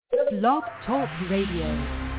Blog Talk Radio.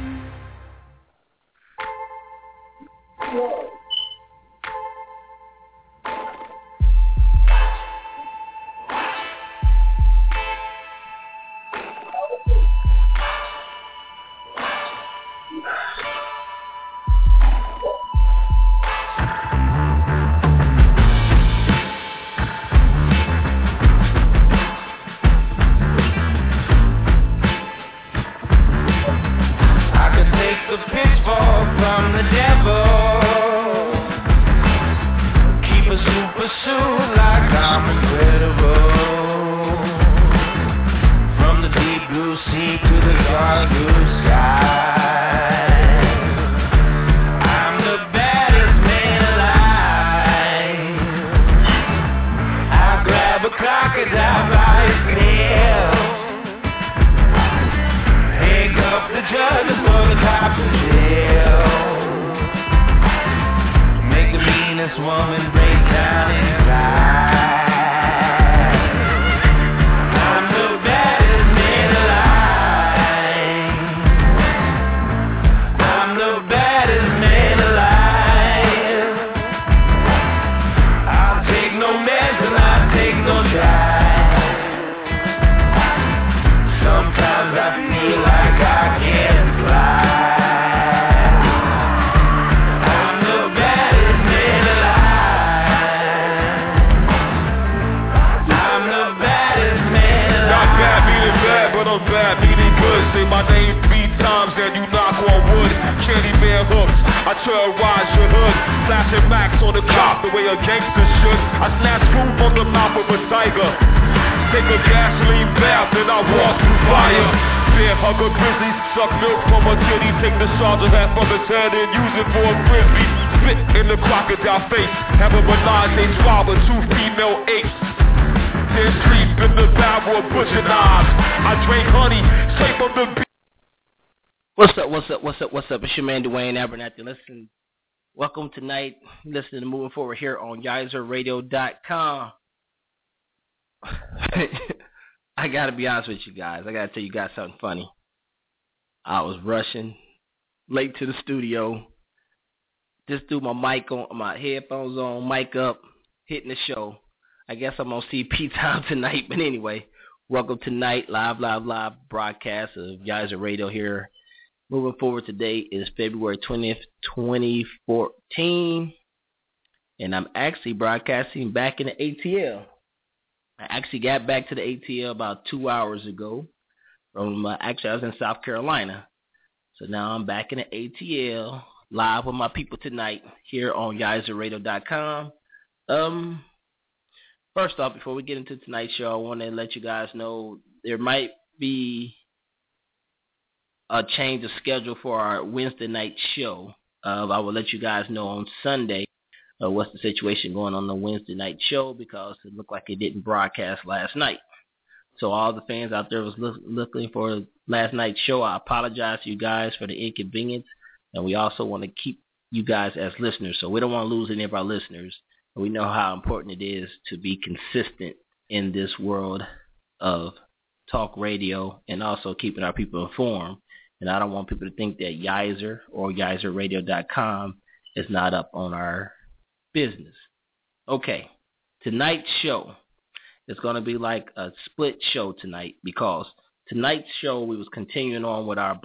What's up? It's your man Dwayne Abernathy. Listen, welcome tonight. Listen to Moving Forward here on YiserRadio.com. I gotta be honest with you guys. I gotta tell you guys something funny. I was rushing late to the studio. Just threw my mic on, my headphones on, mic up, hitting the show. I guess I'm on CP time tonight, but anyway, welcome tonight, live broadcast of Yizer Radio here. Moving Forward today is February 20th, 2014, and I'm actually broadcasting back in the ATL. I actually got back to the ATL about 2 hours ago. Actually, I was in South Carolina, so now I'm back in the ATL, live with my people tonight here on YiserRadio.com. First off, before we get into tonight's show, I want to let you guys know there might be a change of schedule for our Wednesday night show. I will let you guys know on Sunday what's the situation going on the Wednesday night show, because it looked like it didn't broadcast last night. So all the fans out there was looking for last night's show. I apologize to you guys for the inconvenience, and we also want to keep you guys as listeners. So we don't want to lose any of our listeners. We know how important it is to be consistent in this world of talk radio and also keeping our people informed. And I don't want people to think that Yizer or YiserRadio.com is not up on our business. Okay, tonight's show is going to be like a split show tonight, because tonight's show we was continuing on with our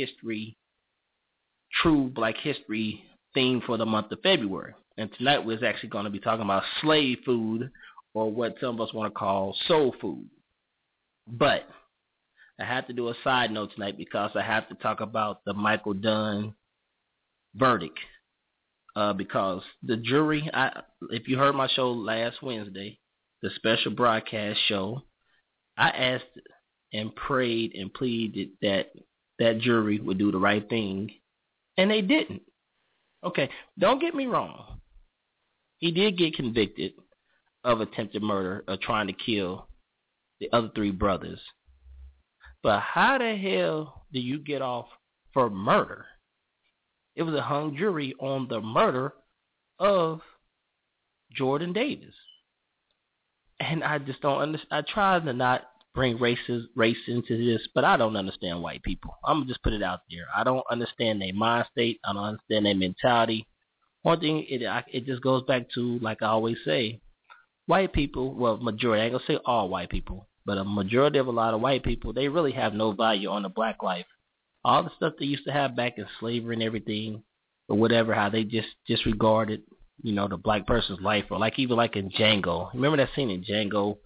true Black History theme for the month of February. And tonight we're actually going to be talking about slave food, or what some of us want to call soul food. But I have to do a side note tonight, because I have to talk about the Michael Dunn verdict. Because the jury, if you heard my show last Wednesday, the special broadcast show, I asked and prayed and pleaded that that jury would do the right thing, and they didn't. Okay, don't get me wrong. He did get convicted of attempted murder, of trying to kill the other three brothers. But how the hell do you get off for murder? It was a hung jury on the murder of Jordan Davis. And I just don't understand. I try to not bring race into this, but I don't understand white people. I'm going to just put it out there. I don't understand their mind state. I don't understand their mentality. One thing, it just goes back to, like I always say, white people, well, majority, I ain't going to say all white people, but a majority of a lot of white people, they really have no value on the black life. All the stuff they used to have back in slavery and everything, or whatever, how they just disregarded, the black person's life, or like even like in Django. Remember that scene in Django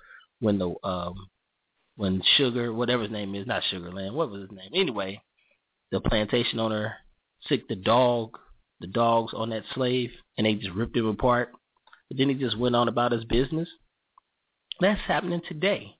when Sugar, whatever his name is, not Sugarland, what was his name? Anyway, the plantation owner sicked the dogs on that slave, and they just ripped him apart. But then he just went on about his business. That's happening today,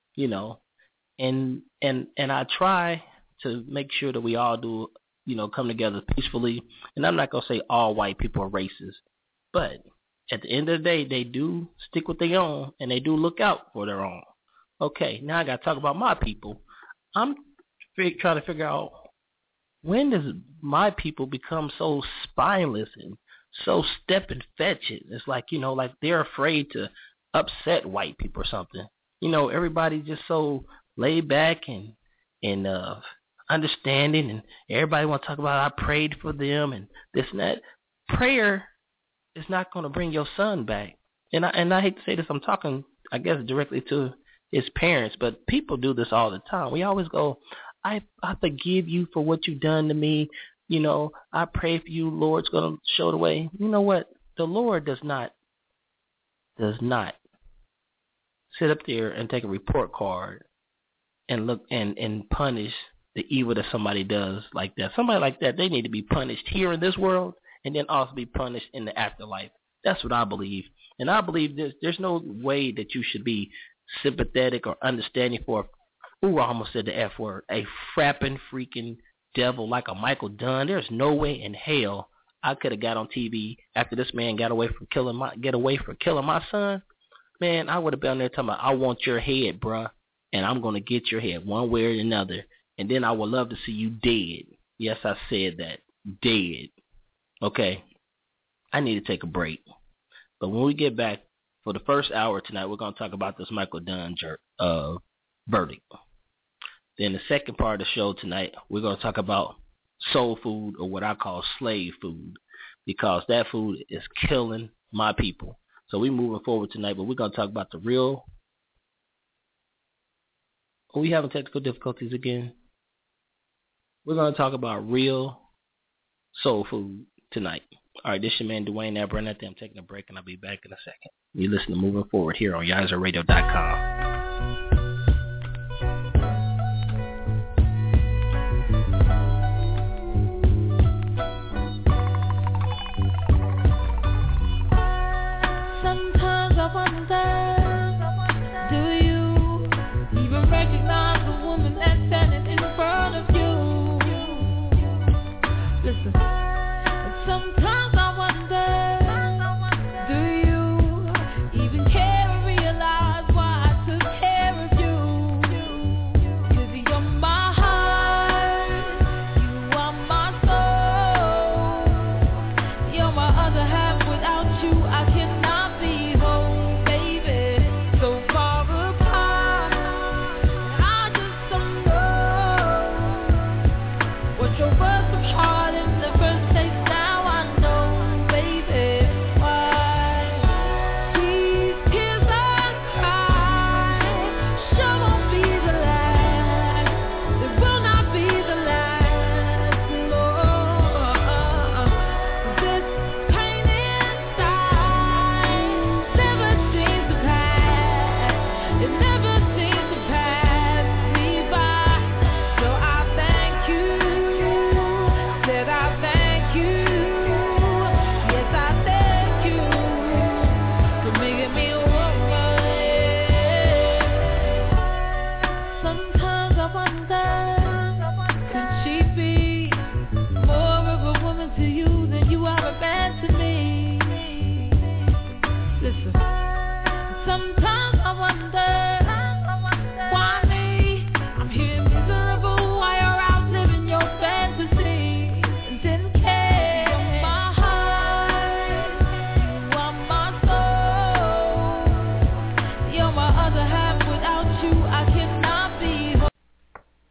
and I try to make sure that we all do, come together peacefully. And I'm not going to say all white people are racist, but at the end of the day, they do stick with their own, and they do look out for their own. Okay, now I got to talk about my people. I'm trying to figure out, when does my people become so spineless and so step and fetch it? It's like, like they're afraid to upset white people or something. Everybody's just so laid back and understanding, and everybody want to talk about I prayed for them and this and that. Prayer is not going to bring your son back. And I hate to say this, I'm talking, I guess, directly to his parents, but people do this all the time. We always go, I forgive you for what you've done to me. I pray for you. Lord's going to show the way. You know what? The Lord does not sit up there and take a report card and look and punish the evil that somebody does like that. Somebody like that, they need to be punished here in this world and then also be punished in the afterlife. That's what I believe. And I believe there's no way that you should be sympathetic or understanding for, I almost said the F word, a frapping freaking devil like a Michael Dunn. There's no way in hell I could have got on TV after this man get away from killing my son. Man, I would have been on there talking about, I want your head, bruh, and I'm going to get your head one way or another, and then I would love to see you dead. Yes, I said that. Dead. Okay. I need to take a break. But when we get back, for the first hour tonight, we're going to talk about this Michael Dunn verdict. Then the second part of the show tonight, we're going to talk about soul food, or what I call slave food, because that food is killing my people. So we're moving forward tonight, but we're going to talk about the real... Are we having technical difficulties again? We're going to talk about real soul food tonight. All right, this is your man Dwayne Abernathy. I'm taking a break, and I'll be back in a second. You listen to Moving Forward here on YazaRadio.com. Sometimes I wonder, do you even care or realize why I took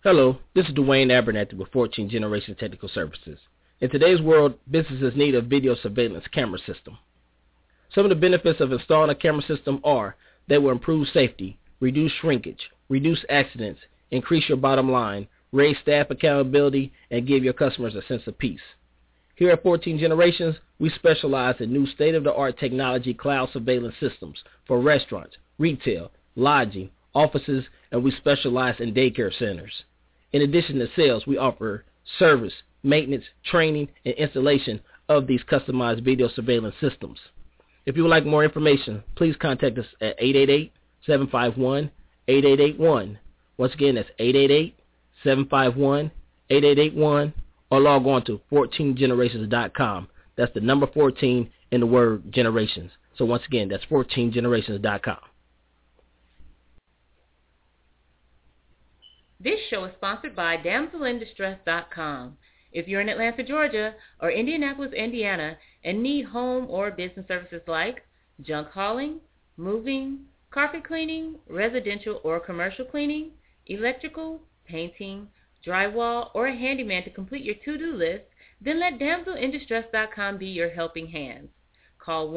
Hello, this is Dwayne Abernathy with 14 Generation Technical Services. In today's world, businesses need a video surveillance camera system. Some of the benefits of installing a camera system are they will improve safety, reduce shrinkage, reduce accidents, increase your bottom line, raise staff accountability, and give your customers a sense of peace. Here at 14 Generations, we specialize in new state-of-the-art technology cloud surveillance systems for restaurants, retail, lodging, offices, and we specialize in daycare centers. In addition to sales, we offer service, maintenance, training, and installation of these customized video surveillance systems. If you would like more information, please contact us at 888-751-8881. Once again, that's 888-751-8881, or log on to 14generations.com. That's the number 14 in the word generations. So once again, that's 14generations.com. This show is sponsored by DamselInDistress.com. If you're in Atlanta, Georgia, or Indianapolis, Indiana, and need home or business services like junk hauling, moving, carpet cleaning, residential or commercial cleaning, electrical, painting, drywall, or a handyman to complete your to-do list, then let DamselInDistress.com be your helping hands. Call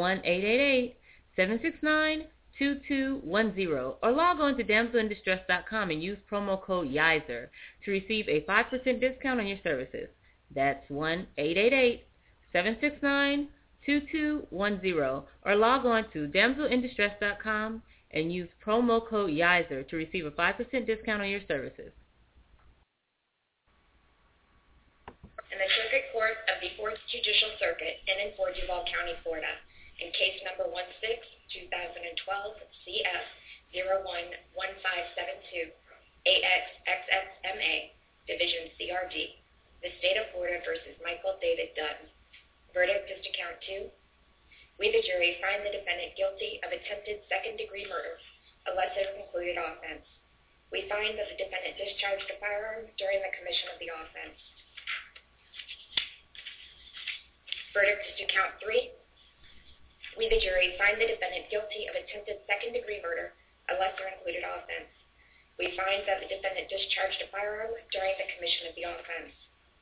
1-888-769-2210 or log on to DamselInDistress.com and use promo code YISER to receive a 5% discount on your services. That's 1-888-769-2210 or log on to DamselInDistress.com and use promo code YISER to receive a 5% discount on your services. In the Circuit Court of the 4th Judicial Circuit in and for Duval County, Florida, in case number 16-2012 CF 011572 AXXXMA Division CRD, the State of Florida versus Michael David Dunn. Verdict is to count 2. We, the jury, find the defendant guilty of attempted second-degree murder, a lesser-included offense. We find that the defendant discharged a firearm during the commission of the offense. Verdict is to count 3. We, the jury, find the defendant guilty of attempted second-degree murder, a lesser-included offense. We find that the defendant discharged a firearm during the commission of the offense.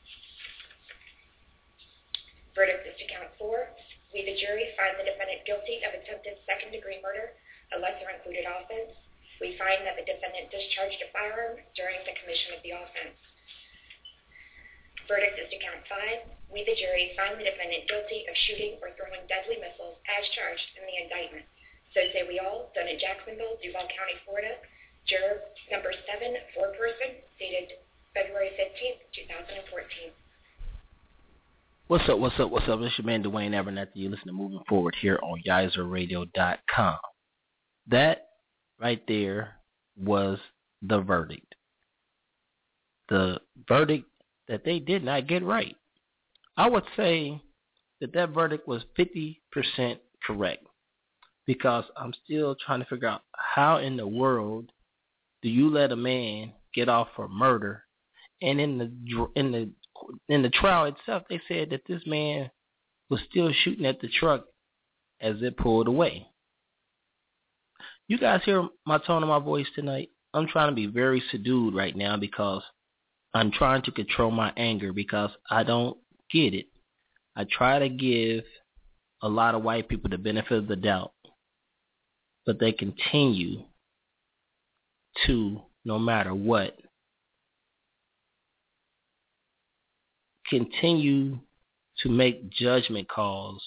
Verdict is to count 4. We, the jury, find the defendant guilty of attempted second-degree murder, a lesser-included offense. We find that the defendant discharged a firearm during the commission of the offense. Verdict is to count 5. We, the jury, find the defendant guilty of shooting or throwing deadly missiles as charged in the indictment. So say we all, done in Jacksonville, Duval County, Florida, juror number 7, foreperson, dated February 15th, 2014. What's up? It's your man Dwayne Abernathy. You listen to Moving Forward here on YiserRadio.com. That right there was the verdict. The verdict that they did not get right. I would say that verdict was 50% correct, because I'm still trying to figure out how in the world do you let a man get off for murder, and in the trial itself they said that this man was still shooting at the truck as it pulled away. You guys hear my tone of my voice tonight? I'm trying to be very subdued right now because I'm trying to control my anger because I don't get it. I try to give a lot of white people the benefit of the doubt, but they continue to, no matter what, continue to make judgment calls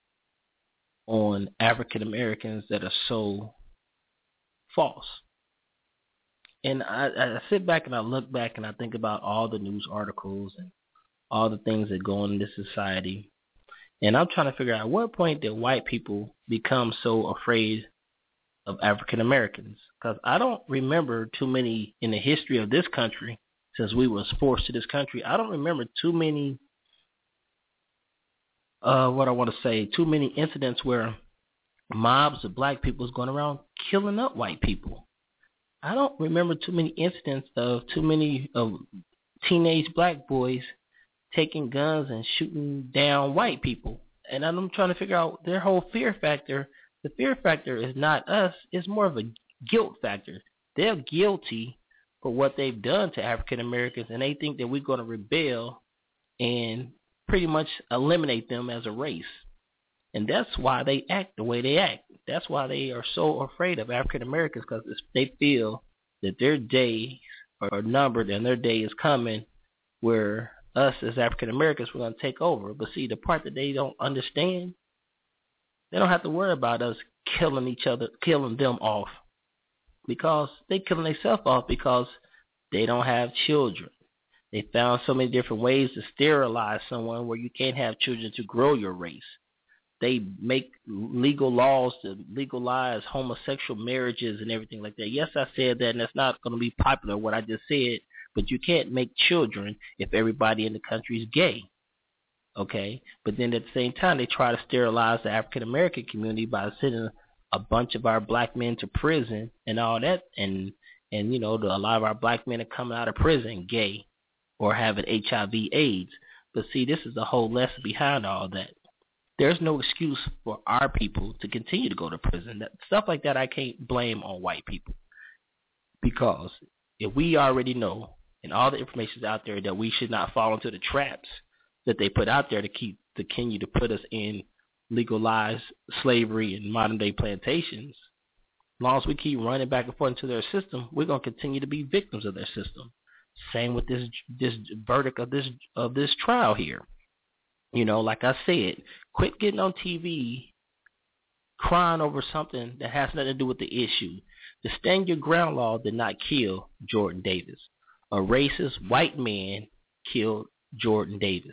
on African Americans that are so false. And I sit back and I look back and I think about all the news articles and all the things that go on in this society. And I'm trying to figure out at what point did white people become so afraid of African Americans? Because I don't remember too many in the history of this country, since we was forced to this country. I don't remember too many, too many incidents where mobs of black people was going around killing up white people. I don't remember too many incidents of too many of teenage black boys taking guns and shooting down white people. And I'm trying to figure out their whole fear factor. The fear factor is not us. It's more of a guilt factor. They're guilty for what they've done to African Americans, and they think that we're going to rebel and pretty much eliminate them as a race. And that's why they act the way they act. That's why they are so afraid of African Americans, because they feel that their days are numbered and their day is coming where us as African Americans, we're going to take over. But see, the part that they don't understand, they don't have to worry about us killing each other, killing them off, because they killing themselves off because they don't have children. They found so many different ways to sterilize someone where you can't have children to grow your race. They make legal laws to legalize homosexual marriages and everything like that. Yes, I said that, and it's not going to be popular, what I just said, but you can't make children if everybody in the country is gay. Okay? But then at the same time, they try to sterilize the African-American community by sending a bunch of our black men to prison and all that. And you know, a lot of our black men are coming out of prison gay or having HIV/AIDS. But see, this is the whole lesson behind all that. There's no excuse for our people to continue to go to prison. Stuff like that I can't blame on white people. Because if we already know, and all the information is out there, that we should not fall into the traps that they put out there to continue to put us in legalized slavery and modern day plantations, as long as we keep running back and forth into their system, we're going to continue to be victims of their system. Same with this verdict of this trial here. You know, like I said, quit getting on TV crying over something that has nothing to do with the issue. The Stand Your Ground law did not kill Jordan Davis. A racist white man killed Jordan Davis.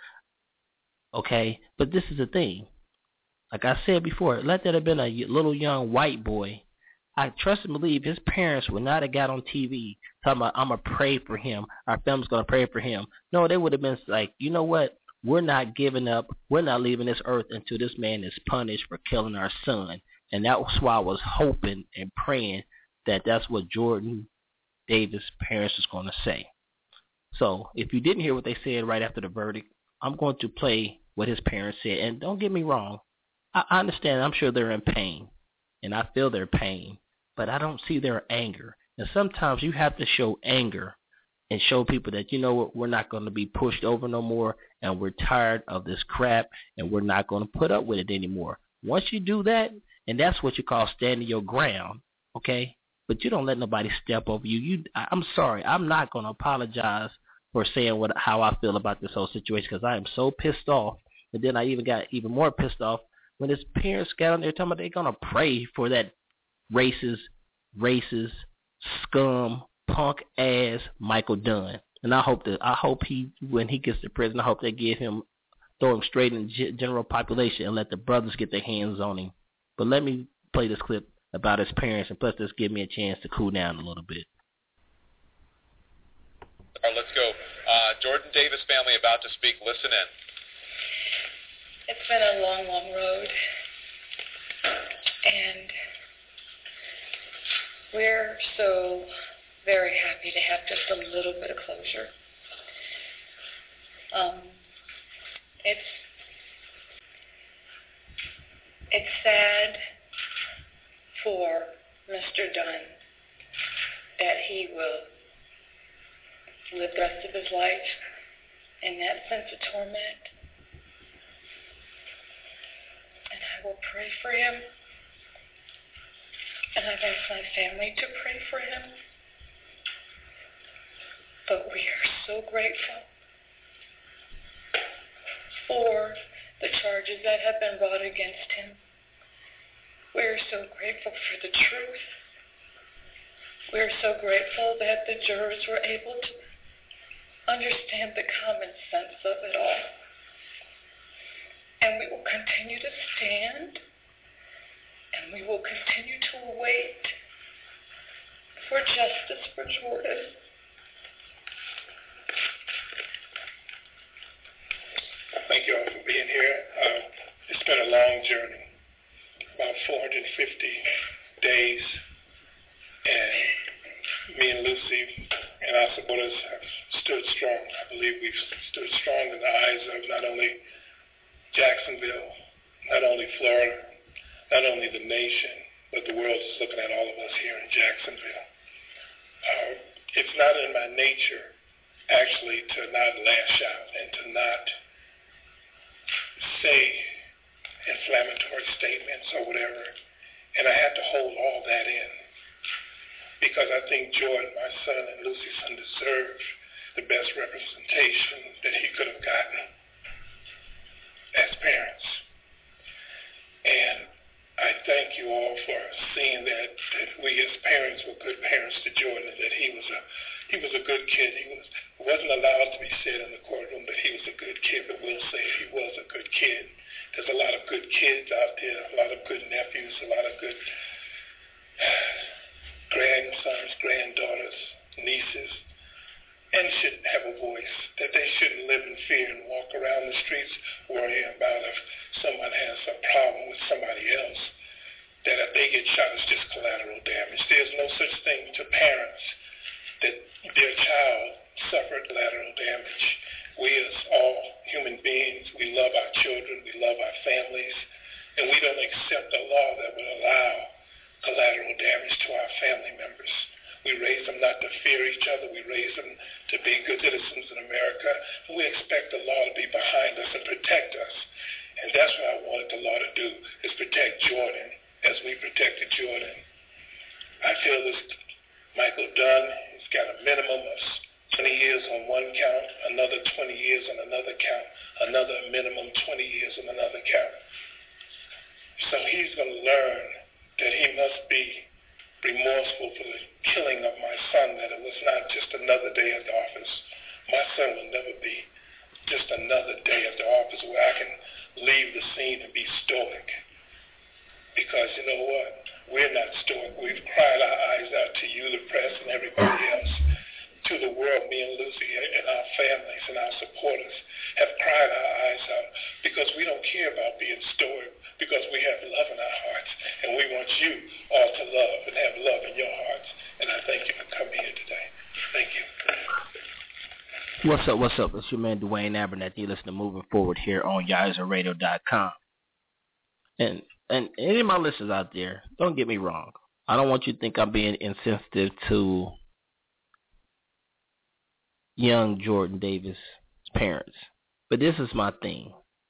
Okay? But this is the thing. Like I said before, let that have been a little young white boy. I trust and believe his parents would not have got on TV talking about, I'm going to pray for him. Our family's going to pray for him. No, they would have been like, you know what? We're not giving up. We're not leaving this earth until this man is punished for killing our son. And that was why I was hoping and praying that that's what Jordan Davis' parents was going to say. So if you didn't hear what they said right after the verdict, I'm going to play what his parents said. And don't get me wrong. I understand. I'm sure they're in pain. And I feel their pain. But I don't see their anger. And sometimes you have to show anger and show people that, you know what, we're not going to be pushed over no more, and we're tired of this crap, and we're not going to put up with it anymore. Once you do that, and that's what you call standing your ground, okay? But you don't let nobody step over you. I'm sorry. I'm not going to apologize for saying how I feel about this whole situation, because I am so pissed off. And then I even got even more pissed off when his parents got on there talking about they're going to pray for that racist, scum, punk ass Michael Dunn. And I hope he, when he gets to prison, I hope they throw him straight in the general population and let the brothers get their hands on him. But let me play this clip about his parents, and plus this give me a chance to cool down a little bit. All right, let's go. Jordan Davis family about to speak. Listen in. It's been a long, long road. And we're so very happy to have just a little bit of closure. It's sad for Mr. Dunn that he will live the rest of his life in that sense of torment. And I will pray for him. And I've asked my family to pray for him. But we are so grateful for the charges that have been brought against him. We're so grateful for the truth. We're so grateful that the jurors were able to understand the common sense of it all. And we will continue to stand, and we will continue to wait for justice for Jordan. Thank you all for being here. It's been a long journey, about 450 days, and me and Lucy and our supporters have stood strong. I believe we've stood strong in the eyes of not only Jacksonville, not only Florida, not only the nation, but the world is looking at all of us here in Jacksonville. it's not in my nature actually to not lash out and to not say inflammatory statements or whatever. And I had to hold all that in because I think Jordan, my son, and Lucy's son deserve the best representation that he could have gotten as parents. And I thank you all for seeing that we as parents were good parents to Jordan, and that he was a good kid. It wasn't allowed to be said in the courtroom that he was a good kid, but we'll say he was a good kid. There's a lot of good kids out there, a lot of good nephews, a lot of good grandsons, granddaughters, nieces, and should have a voice, that they shouldn't live in fear and walk around the streets worrying about if someone has a problem with somebody else, that if they get shot, it's just collateral damage. There's no such thing to parents that their child suffered collateral damage. We as all human beings, we love our children, we love our families, and we don't accept a law that would allow collateral damage to our family members. We raise them not to fear each other. We raise them to be good citizens in America. And we expect the law to be behind us and protect us. And that's what I wanted the law to do, is protect Jordan as we protected Jordan. I feel this Michael Dunn has got a minimum of 20 years on one count, another 20 years on another count, another minimum 20 years on another count. So he's going to learn that he must be remorseful for the killing of my son, that it was not just another day at the office. My son will never be just another day at the office where I can leave the scene and be stoic. Because you know what? We're not stoic. We've cried our eyes out to you, the press, and everybody else, to the world. Me and Lucy and our families and our supporters have cried our eyes out because we don't care about being stoic, because we have love in our hearts, and we want you all to love and have love in your hearts. And I thank you for coming here today. Thank you. What's up? It's your man Dwayne Abernathy. You listen to Moving Forward here on YaizerRadio.com. And any of my listeners out there, don't get me wrong. I don't want you to think I'm being insensitive to young Jordan Davis' parents. But this is my thing.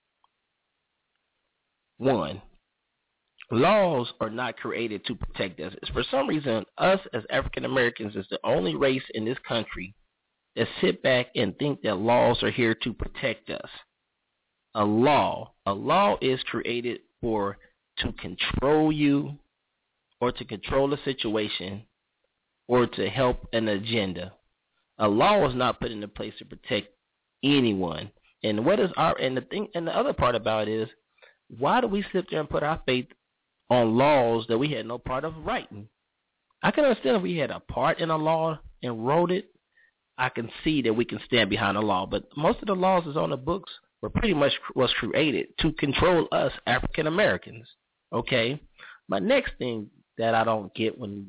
One, laws are not created to protect us. For some reason, us as African Americans is the only race in this country that sit back and think that laws are here to protect us. A law is created to control you, or to control a situation, or to help an agenda. A law is not put into place to protect anyone. And the other part about it is, why do we sit there and put our faith on laws that we had no part of writing? I can understand if we had a part in a law and wrote it, I can see that we can stand behind a law. But most of the laws that's on the books were pretty much was created to control us African Americans. Okay? My next thing that I don't get I'm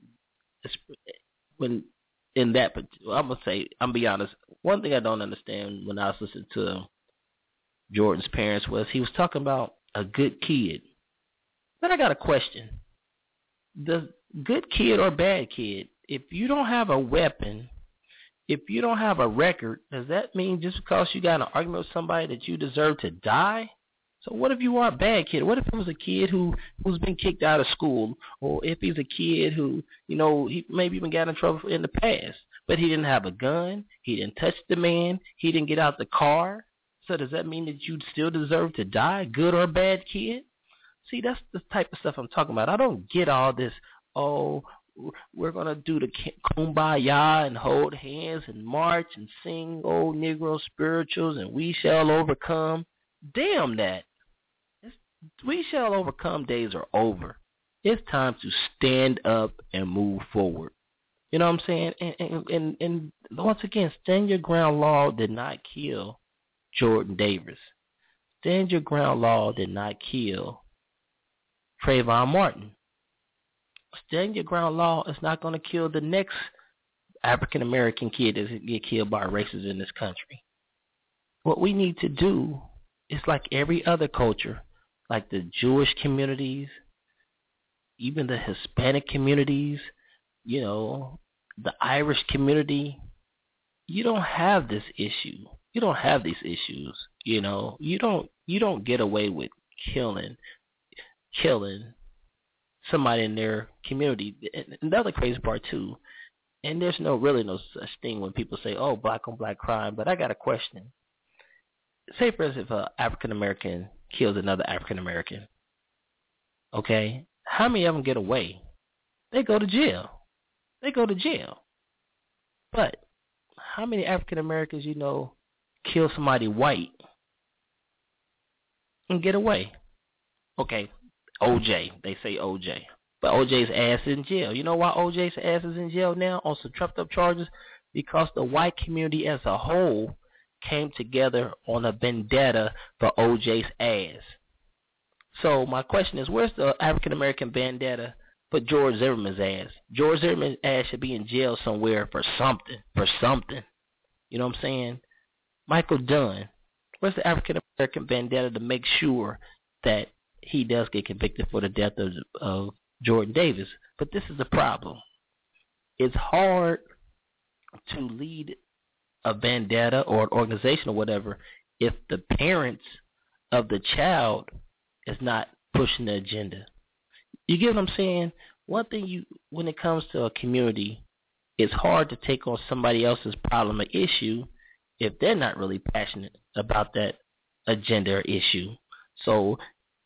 be honest, one thing I don't understand when I was listening to Jordan's parents was he was talking about a good kid. But I got a question. The good kid or bad kid, if you don't have a weapon, if you don't have a record, does that mean just because you got in an argument with somebody that you deserve to die? So what if you are a bad kid? What if it was a kid who's been kicked out of school, or if he's a kid who, he maybe even got in trouble in the past, but he didn't have a gun, he didn't touch the man, he didn't get out the car. So does that mean that you still deserve to die, good or bad kid? See, that's the type of stuff I'm talking about. I don't get all this, we're going to do the kumbaya and hold hands and march and sing old Negro spirituals and we shall overcome. Damn that. We shall overcome days are over. It's time to stand up and move forward. You know what I'm saying? And once again, Stand Your Ground law did not kill Jordan Davis. Stand Your Ground law did not kill Trayvon Martin. Stand Your Ground law is not going to kill the next African American kid that get killed by racists in this country. What we need to do is like every other culture, like the Jewish communities, even the Hispanic communities, the Irish community, you don't have this issue. You don't have these issues. You know, you don't get away with killing somebody in their community. And the other crazy part too, and there's really no such thing when people say, "Oh, black on black crime." But I got a question. Say, for instance, if an African American kills another African American, okay, how many of them get away? They go to jail. But how many African Americans kill somebody white and get away? Okay, OJ. They say OJ. But OJ's ass is in jail. You know why OJ's ass is in jail now on some trumped up charges? Because the white community as a whole came together on a vendetta for OJ's ass. So my question is, where's the African American vendetta for George Zimmerman's ass? George Zimmerman's ass should be in jail somewhere for something. You know what I'm saying? Michael Dunn, where's the African American vendetta to make sure that he does get convicted for the death of Jordan Davis? But this is the problem. It's hard to lead a vendetta or an organization or whatever if the parents of the child is not pushing the agenda. You get what I'm saying? One thing when it comes to a community, it's hard to take on somebody else's problem or issue if they're not really passionate about that agenda or issue. So,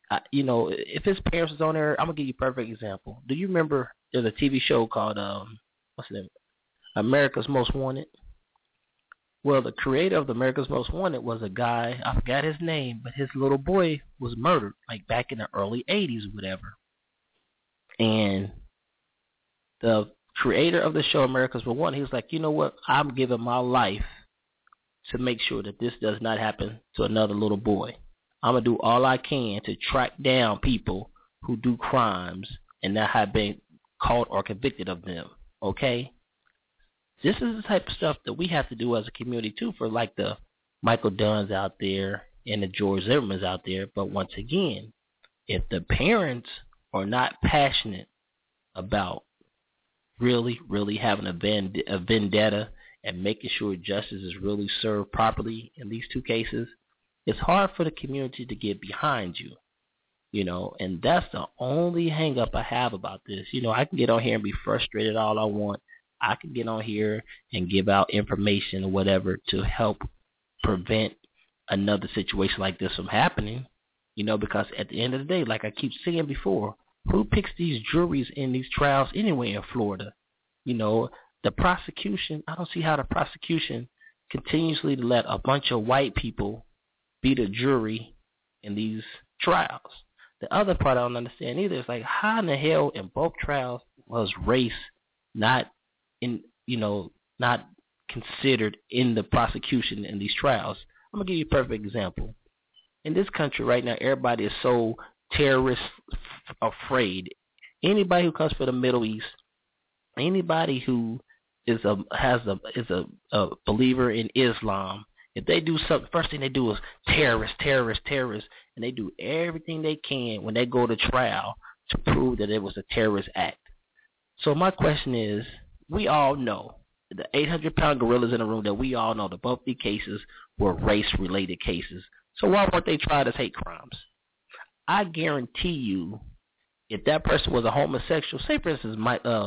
if his parents was on there, I'm going to give you a perfect example. Do you remember there's a TV show called, what's the name? America's Most Wanted? Well, the creator of the America's Most Wanted was a guy, I forgot his name, but his little boy was murdered, like back in the early 80s or whatever. And the creator of the show America's Most Wanted, he was like, you know what, I'm giving my life to make sure that this does not happen to another little boy. I'm going to do all I can to track down people who do crimes and not have been caught or convicted of them, okay? This is the type of stuff that we have to do as a community too, for like the Michael Dunns out there and the George Zimmermans out there. But once again, if the parents are not passionate about really having a vendetta and making sure justice is really served properly in these two cases, it's hard for the community to get behind you, and that's the only hang up I have about this. I can get on here and be frustrated all I want. I can get on here and give out information or whatever to help prevent another situation like this from happening, because at the end of the day, like I keep saying before, who picks these juries in these trials anyway in Florida? The prosecution, I don't see how the prosecution continuously let a bunch of white people be the jury in these trials. The other part I don't understand either is like, how in the hell in both trials was race not considered in the prosecution in these trials? I'm going to give you a perfect example. In this country right now, everybody is so terrorist afraid. Anybody who comes from the Middle East, anybody who is a believer in Islam, if they do something, first thing they do is terrorist, and they do everything they can when they go to trial to prove that it was a terrorist act. So my question is, we all know, the 800-pound gorillas in the room, that we all know that both these cases were race-related cases. So why weren't they tried as hate crimes? I guarantee you, if that person was a homosexual, say for instance,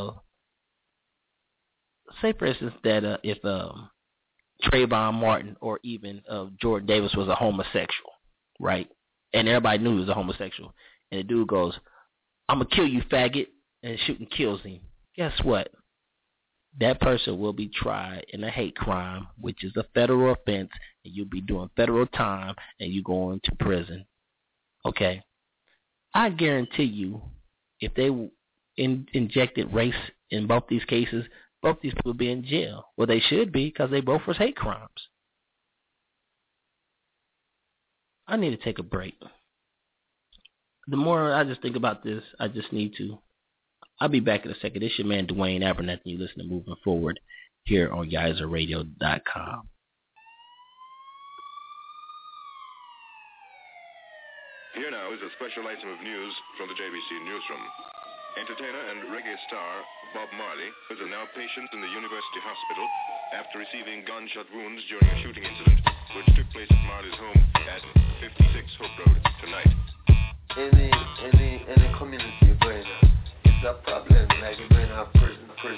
that if Trayvon Martin or even Jordan Davis was a homosexual, right? And everybody knew he was a homosexual. And the dude goes, "I'm going to kill you, faggot," and shoots and kills him. Guess what? That person will be tried in a hate crime, which is a federal offense, and you'll be doing federal time, and you're going to prison. Okay? I guarantee you, if they injected race in both these cases, both these people would be in jail. Well, they should be, because they both was hate crimes. I need to take a break. The more I just think about this, I just need to. I'll be back in a second. This is your man, Dwayne Abernathy. You listen to Moving Forward here on YeizerRadio.com. Here now is a special item of news from the JBC Newsroom. Entertainer and reggae star Bob Marley is a now patient in the University Hospital after receiving gunshot wounds during a shooting incident which took place at Marley's home at 56 Hope Road tonight. Any community you're going to, it's a problem, like you're going to have prison.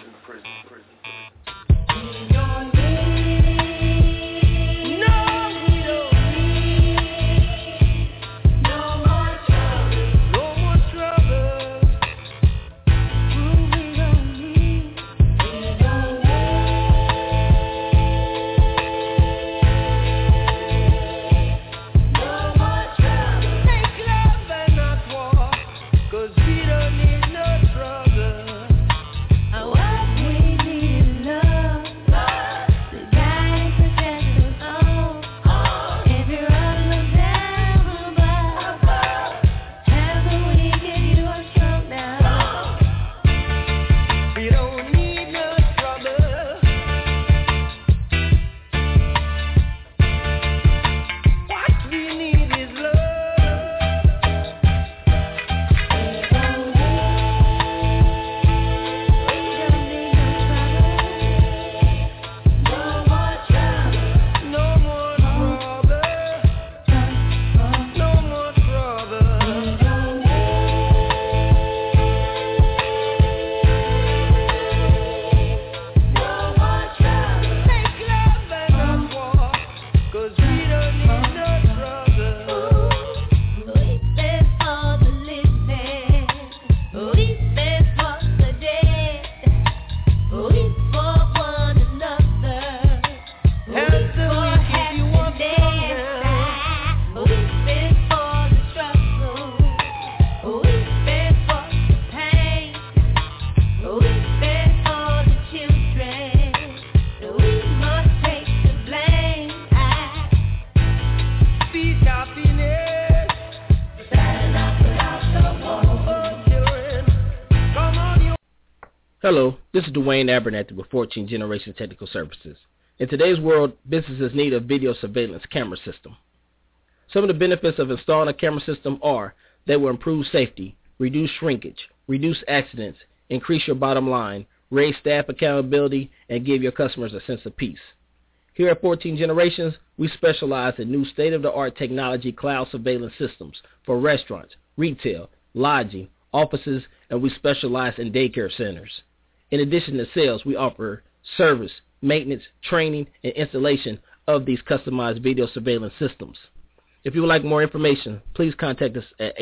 Hello, this is Dwayne Abernathy with 14 Generation Technical Services. In today's world, businesses need a video surveillance camera system. Some of the benefits of installing a camera system are they will improve safety, reduce shrinkage, reduce accidents, increase your bottom line, raise staff accountability, and give your customers a sense of peace. Here at 14 Generations, we specialize in new state-of-the-art technology cloud surveillance systems for restaurants, retail, lodging, offices, and we specialize in daycare centers. In addition to sales, we offer service, maintenance, training, and installation of these customized video surveillance systems. If you would like more information, please contact us at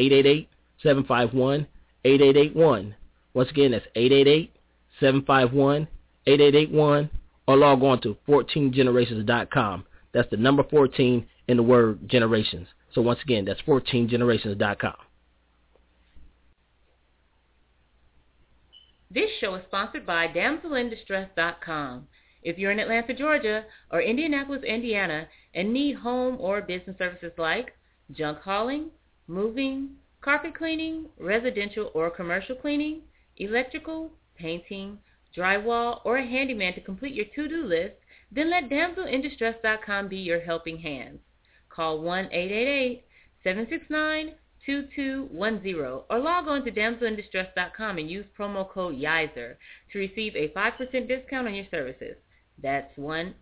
888-751-8881. Once again, that's 888-751-8881, or log on to 14generations.com. That's the number 14 in the word generations. So once again, that's 14generations.com. This show is sponsored by DamselInDistress.com. If you're in Atlanta, Georgia, or Indianapolis, Indiana, and need home or business services like junk hauling, moving, carpet cleaning, residential or commercial cleaning, electrical, painting, drywall, or a handyman to complete your to-do list, then let DamselInDistress.com be your helping hands. Call 1-888-769-2210 or log on to DamselInDistress.com and use promo code YIZER to receive a 5% discount on your services. That's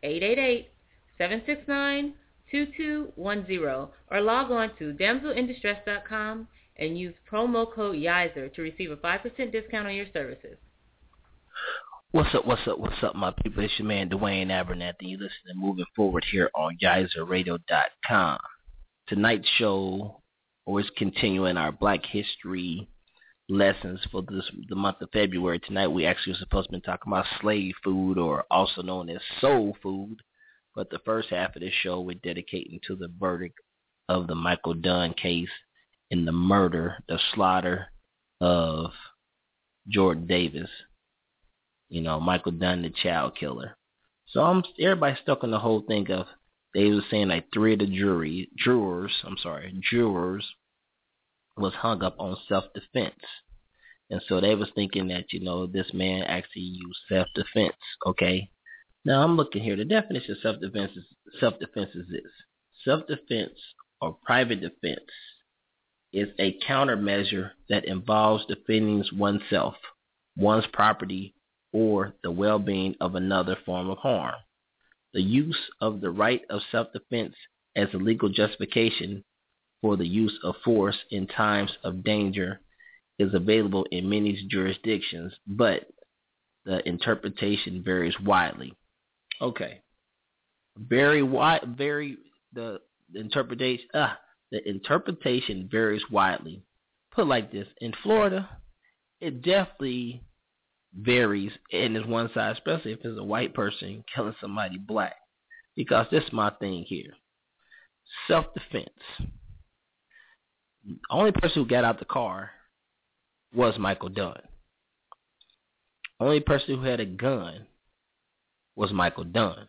1-888-769-2210 or log on to DamselInDistress.com and use promo code YIZER to receive a 5% discount on your services. What's up, my people? It's your man, Dwayne Abernathy. You listen to Moving Forward here on YizerRadio.com. Tonight's show is continuing our Black History lessons for the month of February. Tonight we actually were supposed to be talking about slave food, or also known as soul food. But the first half of this show we're dedicating to the verdict of the Michael Dunn case in the murder, the slaughter of Jordan Davis. You know, Michael Dunn, the child killer. So everybody's stuck on the whole thing of, they were saying like 3 of the jurors was hung up on self-defense. And so they was thinking that, you know, this man actually used self-defense, okay? Now I'm looking here. The definition of self-defense is this. Self-defense or private defense is a countermeasure that involves defending oneself, one's property, or the well-being of another form of harm. The use of the right of self-defense as a legal justification for the use of force in times of danger is available in many jurisdictions, but the interpretation varies widely. Okay. The interpretation varies widely. Put it like this. In Florida, it definitely varies and is one side, especially if it's a white person killing somebody black. Because this is my thing here. Self-defense. The only person who got out the car was Michael Dunn. Only person who had a gun was Michael Dunn.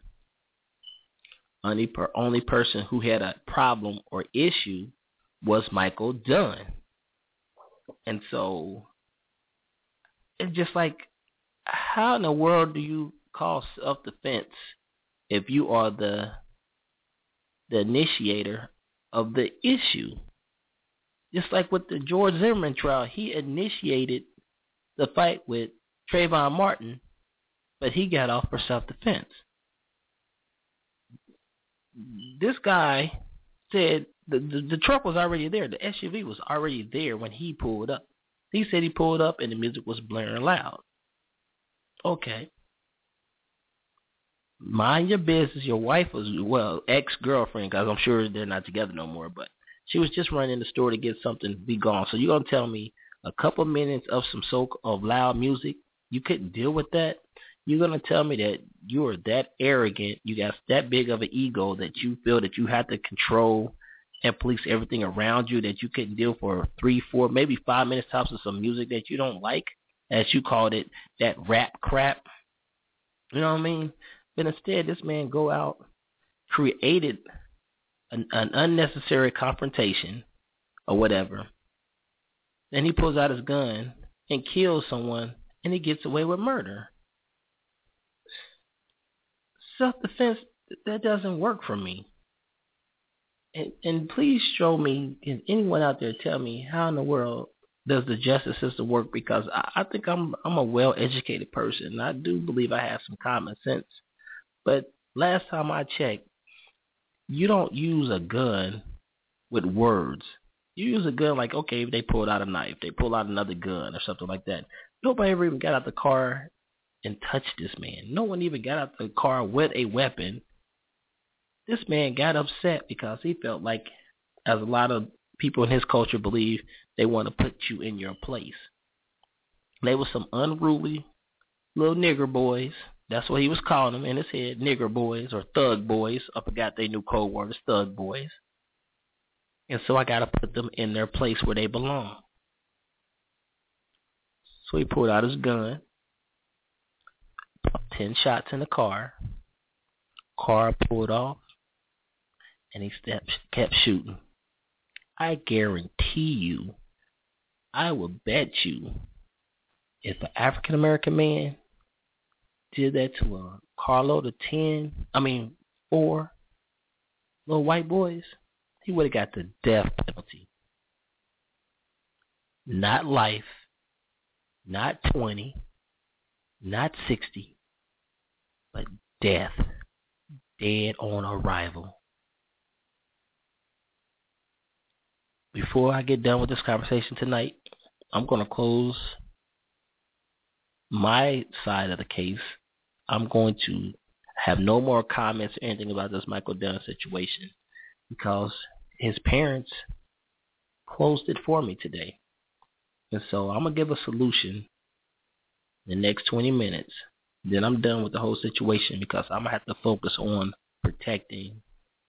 Only person who had a problem or issue was Michael Dunn. And so it's just like, how in the world do you call self-defense if you are the initiator of the issue? Just like with the George Zimmerman trial, he initiated the fight with Trayvon Martin, but he got off for self-defense. This guy said the truck was already there. The SUV was already there when he pulled up. He said he pulled up and the music was blaring loud. Okay. Mind your business. Your wife was, ex-girlfriend, because I'm sure they're not together no more, but she was just running in the store to get something, be gone. So you're going to tell me a couple minutes of of loud music, you couldn't deal with that? You're going to tell me that you are that arrogant, you got that big of an ego that you feel that you have to control and police everything around you, that you couldn't deal for 3, 4, maybe 5 minutes tops of some music that you don't like, as you called it, that rap crap. You know what I mean? But instead, this man go out, created an unnecessary confrontation or whatever. Then he pulls out his gun and kills someone, and he gets away with murder. Self-defense, that doesn't work for me. And please show me, can anyone out there tell me how in the world does the justice system work? Because I think I'm a well-educated person. I do believe I have some common sense. But last time I checked, you don't use a gun with words. You use a gun like, okay, if they pulled out a knife, they pull out another gun or something like that. Nobody ever even got out the car and touched this man. No one even got out the car with a weapon. This man got upset because he felt like, as a lot of people in his culture believe, they want to put you in your place. They were some unruly little nigger boys. That's what he was calling them in his head, nigger boys or thug boys. I forgot their new code word is thug boys. And so I got to put them in their place where they belong. So he pulled out his gun, 10 shots in the car. Car pulled off, and he kept shooting. I guarantee you, I will bet you, if an African-American man did that to a carload of 4 little white boys, he would have got the death penalty. Not life, not 20, not 60, but death. Dead on arrival. Before I get done with this conversation tonight, I'm going to close my side of the case. I'm going to have no more comments or anything about this Michael Dunn situation because his parents closed it for me today. And so I'm going to give a solution in the next 20 minutes. Then I'm done with the whole situation because I'm going to have to focus on protecting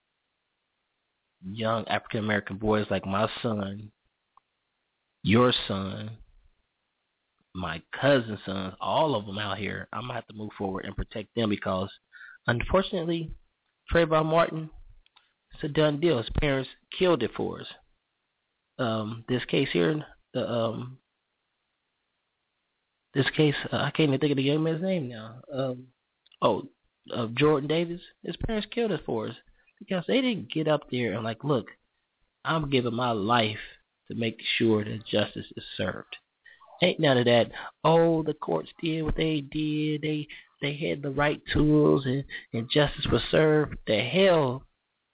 young African-American boys like my son, your son, my cousin's sons, all of them out here. I'm going to have to move forward and protect them because, unfortunately, Trayvon Martin, it's a done deal. His parents killed it for us. This case here, this case, I can't even think of the young man's name now. Jordan Davis, his parents killed it for us because they didn't get up there and like, look, I'm giving my life to make sure that justice is served. Ain't none of that, oh, the courts did what they did, they had the right tools and justice was served. The hell,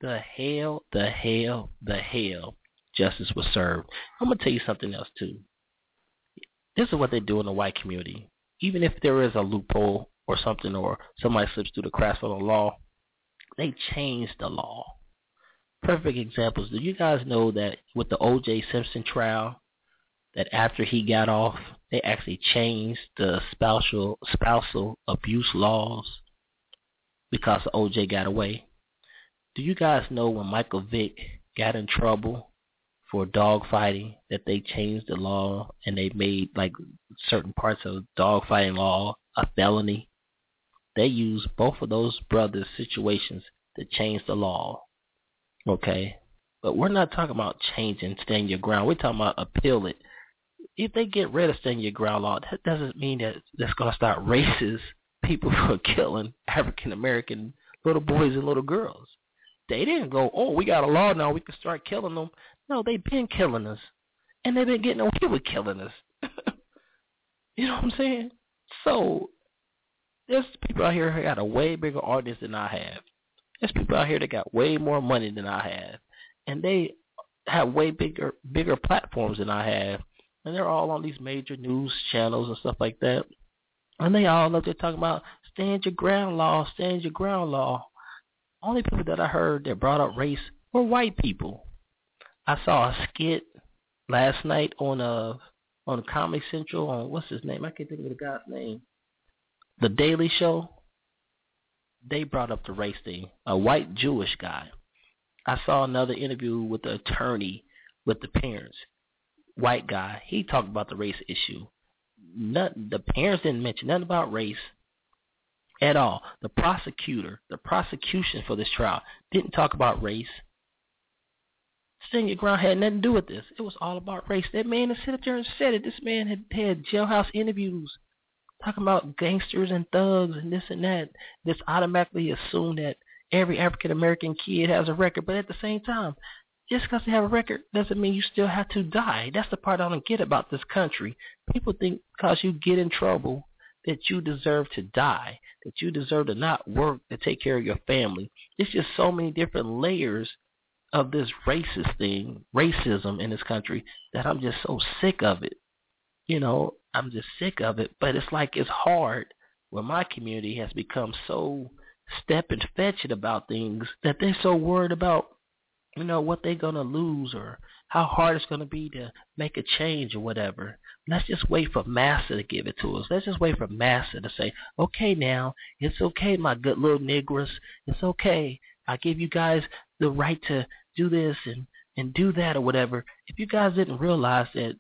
justice was served. I'm going to tell you something else too. This is what they do in the white community. Even if there is a loophole or something, or somebody slips through the cracks of the law, they change the law. Perfect examples. Do you guys know that with the O.J. Simpson trial, that after he got off, they actually changed the spousal abuse laws because O.J. got away? Do you guys know when Michael Vick got in trouble for dog fighting, that they changed the law and they made like certain parts of dog fighting law a felony? They used both of those brothers' situations to change the law. Okay? But we're not talking about changing stand your ground. We're talking about appeal it. If they get rid of stand your ground law, that doesn't mean that that's going to stop racist people from killing African American little boys and little girls. They didn't go, oh, we got a law now, we can start killing them. No, they've been killing us. And they've been getting away with killing us. You know what I'm saying? So, there's people out here who got a way bigger audience than I have. There's people out here that got way more money than I have. And they have way bigger platforms than I have. And they're all on these major news channels and stuff like that. And they all up there talking about stand your ground law, stand your ground law. Only people that I heard that brought up race were white people. I saw a skit last night on Comedy Central on, what's his name? I can't think of the guy's name. The Daily Show. They brought up the race thing. A white Jewish guy. I saw another interview with the attorney with the parents. White guy. He talked about the race issue. The parents didn't mention nothing about race at all. The prosecution for this trial didn't talk about race. Stand your ground had nothing to do with this. It was all about race. That man had sit up there and said it. This man had jailhouse interviews talking about gangsters and thugs and this and that. This automatically assumed that every African American kid has a record, but at the same time, just because they have a record doesn't mean you still have to die. That's the part I don't get about this country. People think because you get in trouble that you deserve to die, that you deserve to not work to take care of your family. It's just so many different layers of this racism in this country, that I'm just so sick of it. You know, I'm just sick of it. But it's like it's hard when my community has become so step and fetch it about things that they're so worried about, you know, what they're going to lose or how hard it's going to be to make a change or whatever. Let's just wait for Massa to give it to us. Let's just wait for Massa to say, okay now, it's okay, my good little niggers. It's okay. I give you guys the right to do this and do that or whatever. If you guys didn't realize that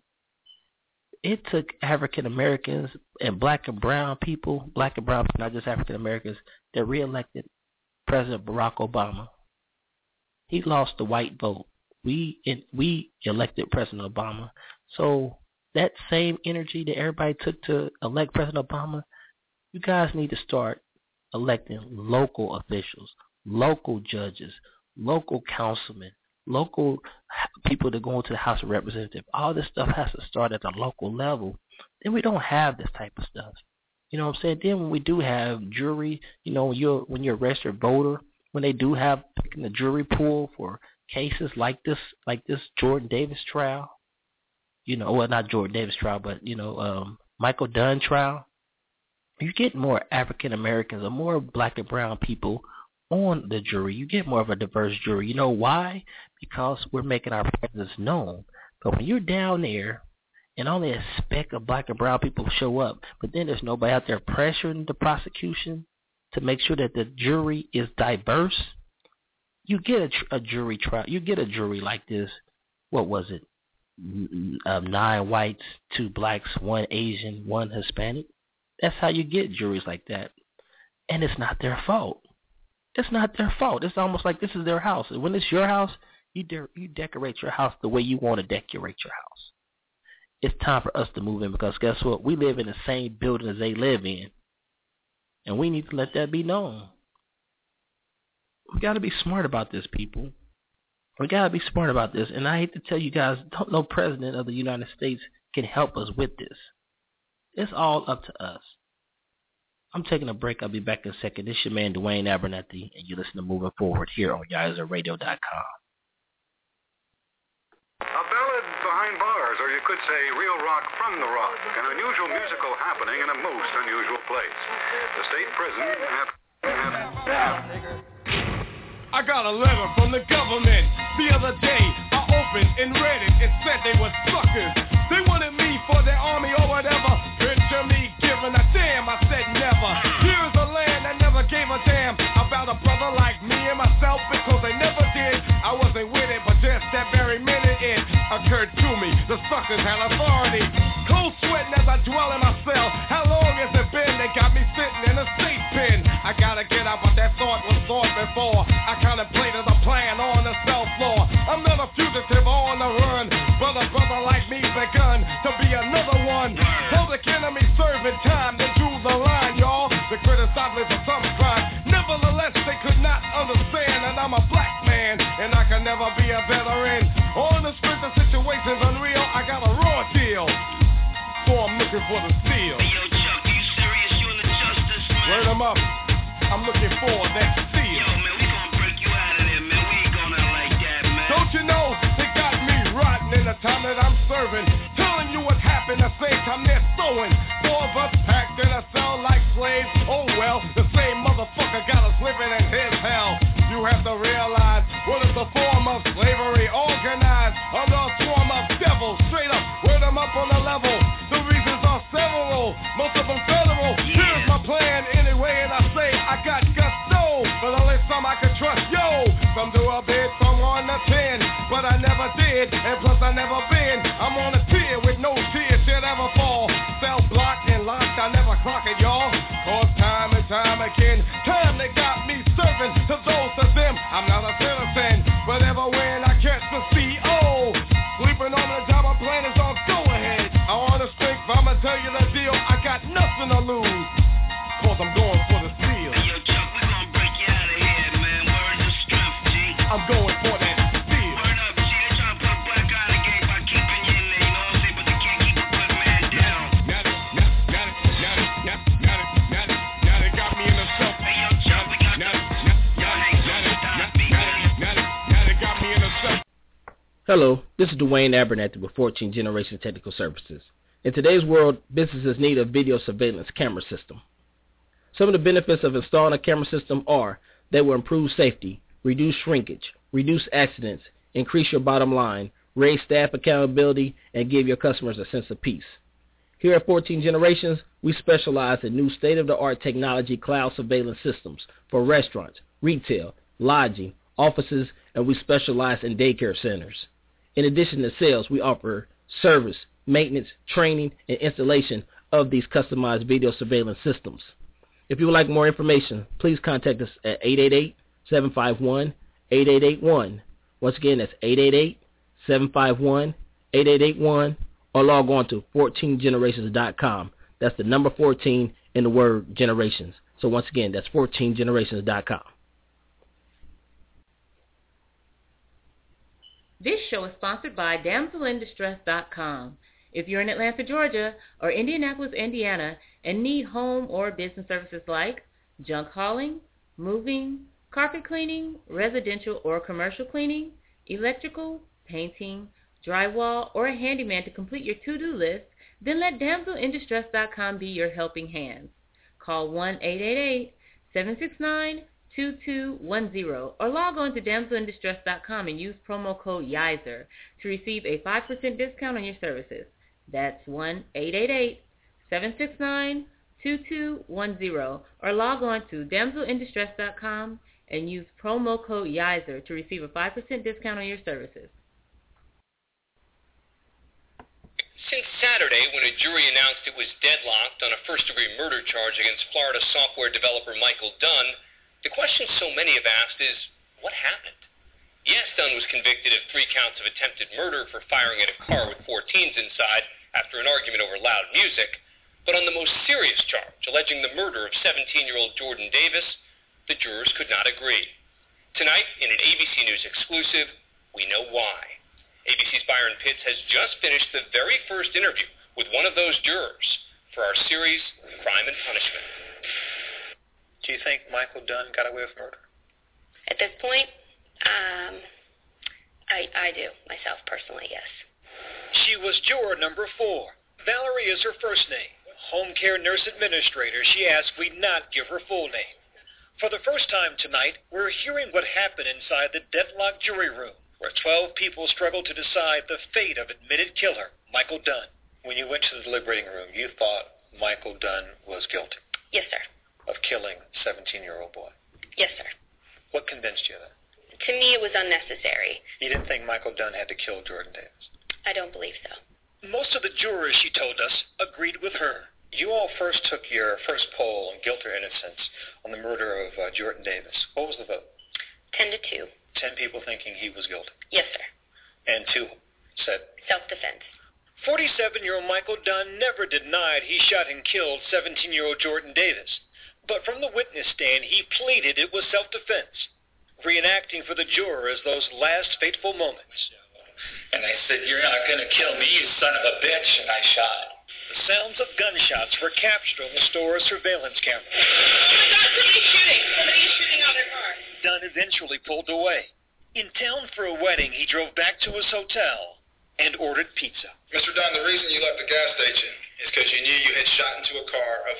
it took African Americans and black and brown people, not just African Americans, that reelected President Barack Obama. He lost the white vote. We elected President Obama. So that same energy that everybody took to elect President Obama, you guys need to start electing local officials, local judges, local councilmen, local people that go into the House of Representatives. All this stuff has to start at the local level. Then we don't have this type of stuff. You know what I'm saying? Then when we do have jury, you know, when you're a registered voter, when they do have picking the jury pool for cases like this Jordan Davis trial, you know, well, not Jordan Davis trial, but, you know, Michael Dunn trial, you get more African Americans or more black and brown people on the jury. You get more of a diverse jury. You know why? Because we're making our presence known. But when you're down there and only a speck of black and brown people show up, but then there's nobody out there pressuring the prosecution to make sure that the jury is diverse, you get a jury trial. You get a jury like this. What was it? 9 whites, 2 blacks, 1 Asian, 1 Hispanic. That's how you get juries like that. And it's not their fault. It's not their fault. It's almost like this is their house. And when it's your house, you decorate your house the way you want to decorate your house. It's time for us to move in, because guess what? We live in the same building as they live in. And we need to let that be known. We got to be smart about this, people. We got to be smart about this. And I hate to tell you guys, no president of the United States can help us with this. It's all up to us. I'm taking a break. I'll be back in a second. This is your man, Dwayne Abernathy, and you listen to Moving Forward here on YZRadio.com. A ballad behind bars, or you could say real rock from the rock, an unusual musical happening in a most unusual place. The state prison I got a letter from the government the other day. I opened and read it and said they were suckers. They wanted me for their army or whatever. Picture me giving a damn, I said never. Here's a land that never gave a damn about a brother like me and myself, because they never did. I wasn't with it, but just that very minute it occurred to me. The suckers had authority. Cold sweating as I dwell in my cell. How long has it been? They got me sitting in a state pen. I gotta get out, but that thought was thought before. I contemplated a plan on the cell floor. I'm not a fugitive on the run. Brother like me's begun to be another one. Public enemy serving time, they drew the line, y'all. They criticized me for some crime. Nevertheless, they could not understand that I'm a black man, and I can never be a veteran. On the street, the situation's unreal. I got a raw deal, so I'm looking for the steal. Hey, yo, Chuck, you serious? You in the justice, man? Word 'em up. I'm looking for that steal. Yo, man, we gonna break you out of there, man. We ain't going out like that, man. Don't you know they got me rotten in the time that I'm serving, telling you what happened the same time they're sewing. Four of us packed in a cell like slaves. Oh well, the same motherfucker got us living in his hell. You have to realize what is the form of slavery, organized under a swarm of devils. Straight up, word 'em up on the level. The reasons are several, most of them federal. Here's my plan anyway, and I say I got gusto, but only some I can trust. Yo, some do a bid from 1 to 10, but I never did, and plus I never been. I'm on a tier with no tears should ever fall. Cell blocked and locked, I never clock it, y'all. Cause time and time again, time they got me serving to those of them. I'm not a citizen, but ever when I catch the CO, sleeping on the job, I'm planning on go ahead. I want to strength, but I'ma tell you the deal, I got nothing to lose, cause I'm going for the steal. Hey, yo, Chuck, we gonna break you out of here, man. Words of strength, G. I'm going for that steal. Word up, G. They trying to put a black eye in the game by keeping you in there, you know what I'm saying? But they can't keep a good man down. Now they got me in the cell. Hey, yo, Chuck, we got Now they got me in the cell. Hello, this is Dwayne Abernathy with 14 Generation Technical Services. In today's world, businesses need a video surveillance camera system. Some of the benefits of installing a camera system are they will improve safety, reduce shrinkage, reduce accidents, increase your bottom line, raise staff accountability, and give your customers a sense of peace. Here at 14 Generations, we specialize in new state-of-the-art technology cloud surveillance systems for restaurants, retail, lodging, offices, and we specialize in daycare centers. In addition to sales, we offer service, maintenance, training, and installation of these customized video surveillance systems. If you would like more information, please contact us at 888-751-8881. Once again, that's 888-751-8881, or log on to 14generations.com. That's the number 14 in the word generations. So once again, that's 14generations.com. This show is sponsored by DamselInDistress.com. If you're in Atlanta, Georgia, or Indianapolis, Indiana, and need home or business services like junk hauling, moving, carpet cleaning, residential or commercial cleaning, electrical, painting, drywall, or a handyman to complete your to-do list, then let DamselInDistress.com be your helping hands. Call 1-888-769-2210 or log on to DamselInDistress.com and use promo code YIZER to receive a 5% discount on your services. That's 1-888-769-2210 or log on to DamselInDistress.com and use promo code YIZER to receive a 5% discount on your services. Since Saturday, when a jury announced it was deadlocked on a first-degree murder charge against Florida software developer Michael Dunn, the question so many have asked is, what happened? Yes, Dunn was convicted of 3 counts of attempted murder for firing at a car with 4 teens inside after an argument over loud music, but on the most serious charge, alleging the murder of 17-year-old Jordan Davis, the jurors could not agree. Tonight, in an ABC News exclusive, We know why. ABC's Byron Pitts has just finished the very first interview with one of those jurors for our series, Crime and Punishment. Do you think Michael Dunn got away with murder? At this point, I do, myself personally, yes. She was juror number 4. Valerie is her first name. Home care nurse administrator, she asked we not give her full name. For the first time tonight, we're hearing what happened inside the deadlocked jury room, where 12 people struggled to decide the fate of admitted killer, Michael Dunn. When you went to the deliberating room, you thought Michael Dunn was guilty? Yes, sir. Of killing a 17-year-old boy? Yes, sir. What convinced you of that? To me, it was unnecessary. You didn't think Michael Dunn had to kill Jordan Davis? I don't believe so. Most of the jurors, she told us, agreed with her. You all first took your first poll on guilt or innocence on the murder of Jordan Davis. What was the vote? 10-2. 10 people thinking he was guilty. Yes, sir. And 2 said? Self-defense. 47-year-old Michael Dunn never denied he shot and killed 17-year-old Jordan Davis. But from the witness stand, he pleaded it was self-defense, reenacting for the jurors those last fateful moments. And I said, "You're not going to kill me, you son of a bitch," and I shot. The sounds of gunshots were captured on the store's surveillance camera. Oh my God, somebody's shooting! Somebody's shooting out their car. Dunn eventually pulled away. In town for a wedding, he drove back to his hotel and ordered pizza. Mr. Dunn, the reason you left the gas station is because you knew you had shot into a car of